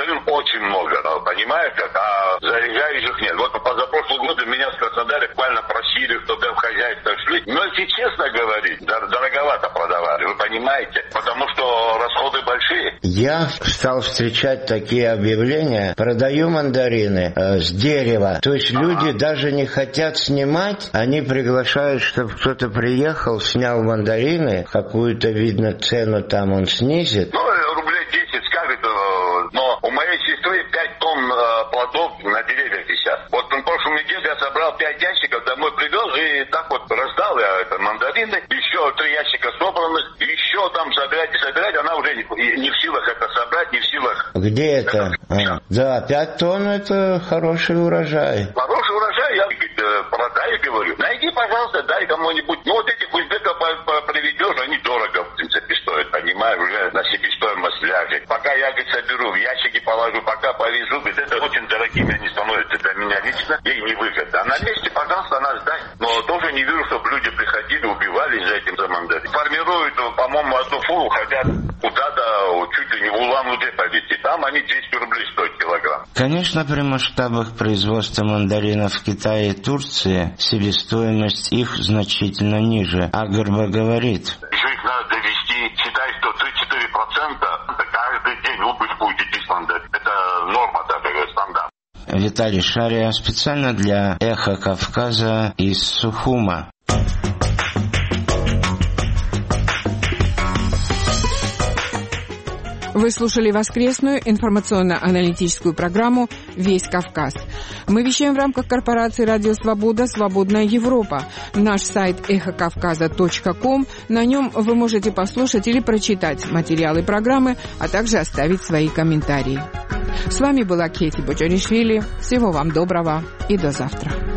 очень много, понимаешь, а заряжающих нет. Вот позапрошлый год меня в Краснодаре буквально просили, чтобы в хозяйство шли. Но если честно говорить, дороговато продавали, вы понимаете, потому что расходы большие. Я стал встречать такие объявления: продаю мандарины с дерева. То есть люди даже не хотят снимать, они приглашают, чтобы кто-то приехал, снял мандарины, какую-то, видно, цену там он снизит. Ну, рублей 10 скажет, но у моей сестры 5 тонн плодов на деревьях висят. Вот на прошлом неделе я собрал 5 ящиков, домой привез и так вот раздал я мандарины. Еще 3 ящика собраны, еще там собирать и собирать, она уже не в силах это собрать, не в силах. Где это? Да, 5 тонн это хороший урожай. Хороший урожай, я продай, говорю. Найди, пожалуйста, дай кому-нибудь. Ну, вот этих узбеков приведешь, они дорого, в принципе, стоят, понимаешь, уже на себестоимость ляжет. Пока я, говорит, соберу, в ящики положу, пока повезу, говорит, это очень дорогими они становятся для меня лично, ей невыгодно. А на месте, пожалуйста, она сдай. Но тоже не вижу, чтобы люди приходили, убивались за этим мандарином. Формируют, по-моему, одну фуру, хотят куда-то, чуть ли не в Улан-Удэ повезти. Там они 200 рублей стоят килограмм. Конечно, при масштабах производства мандаринов в Китае и Турции себестоимость их значительно ниже. Агарба говорит: еще их надо довести, считай, что 3-4% каждый день убыль будет идти с мандарин. Это норма, даже стандарт. Виталий Шария специально для «Эхо Кавказа» из Сухума. Вы слушали воскресную информационно-аналитическую программу «Весь Кавказ». Мы вещаем в рамках корпорации «Радио Свобода. Свободная Европа». Наш сайт эхокавказа.ком. На нем вы можете послушать или прочитать материалы программы, а также оставить свои комментарии. С вами была Кети Боджаришвили. Всего вам доброго и до завтра.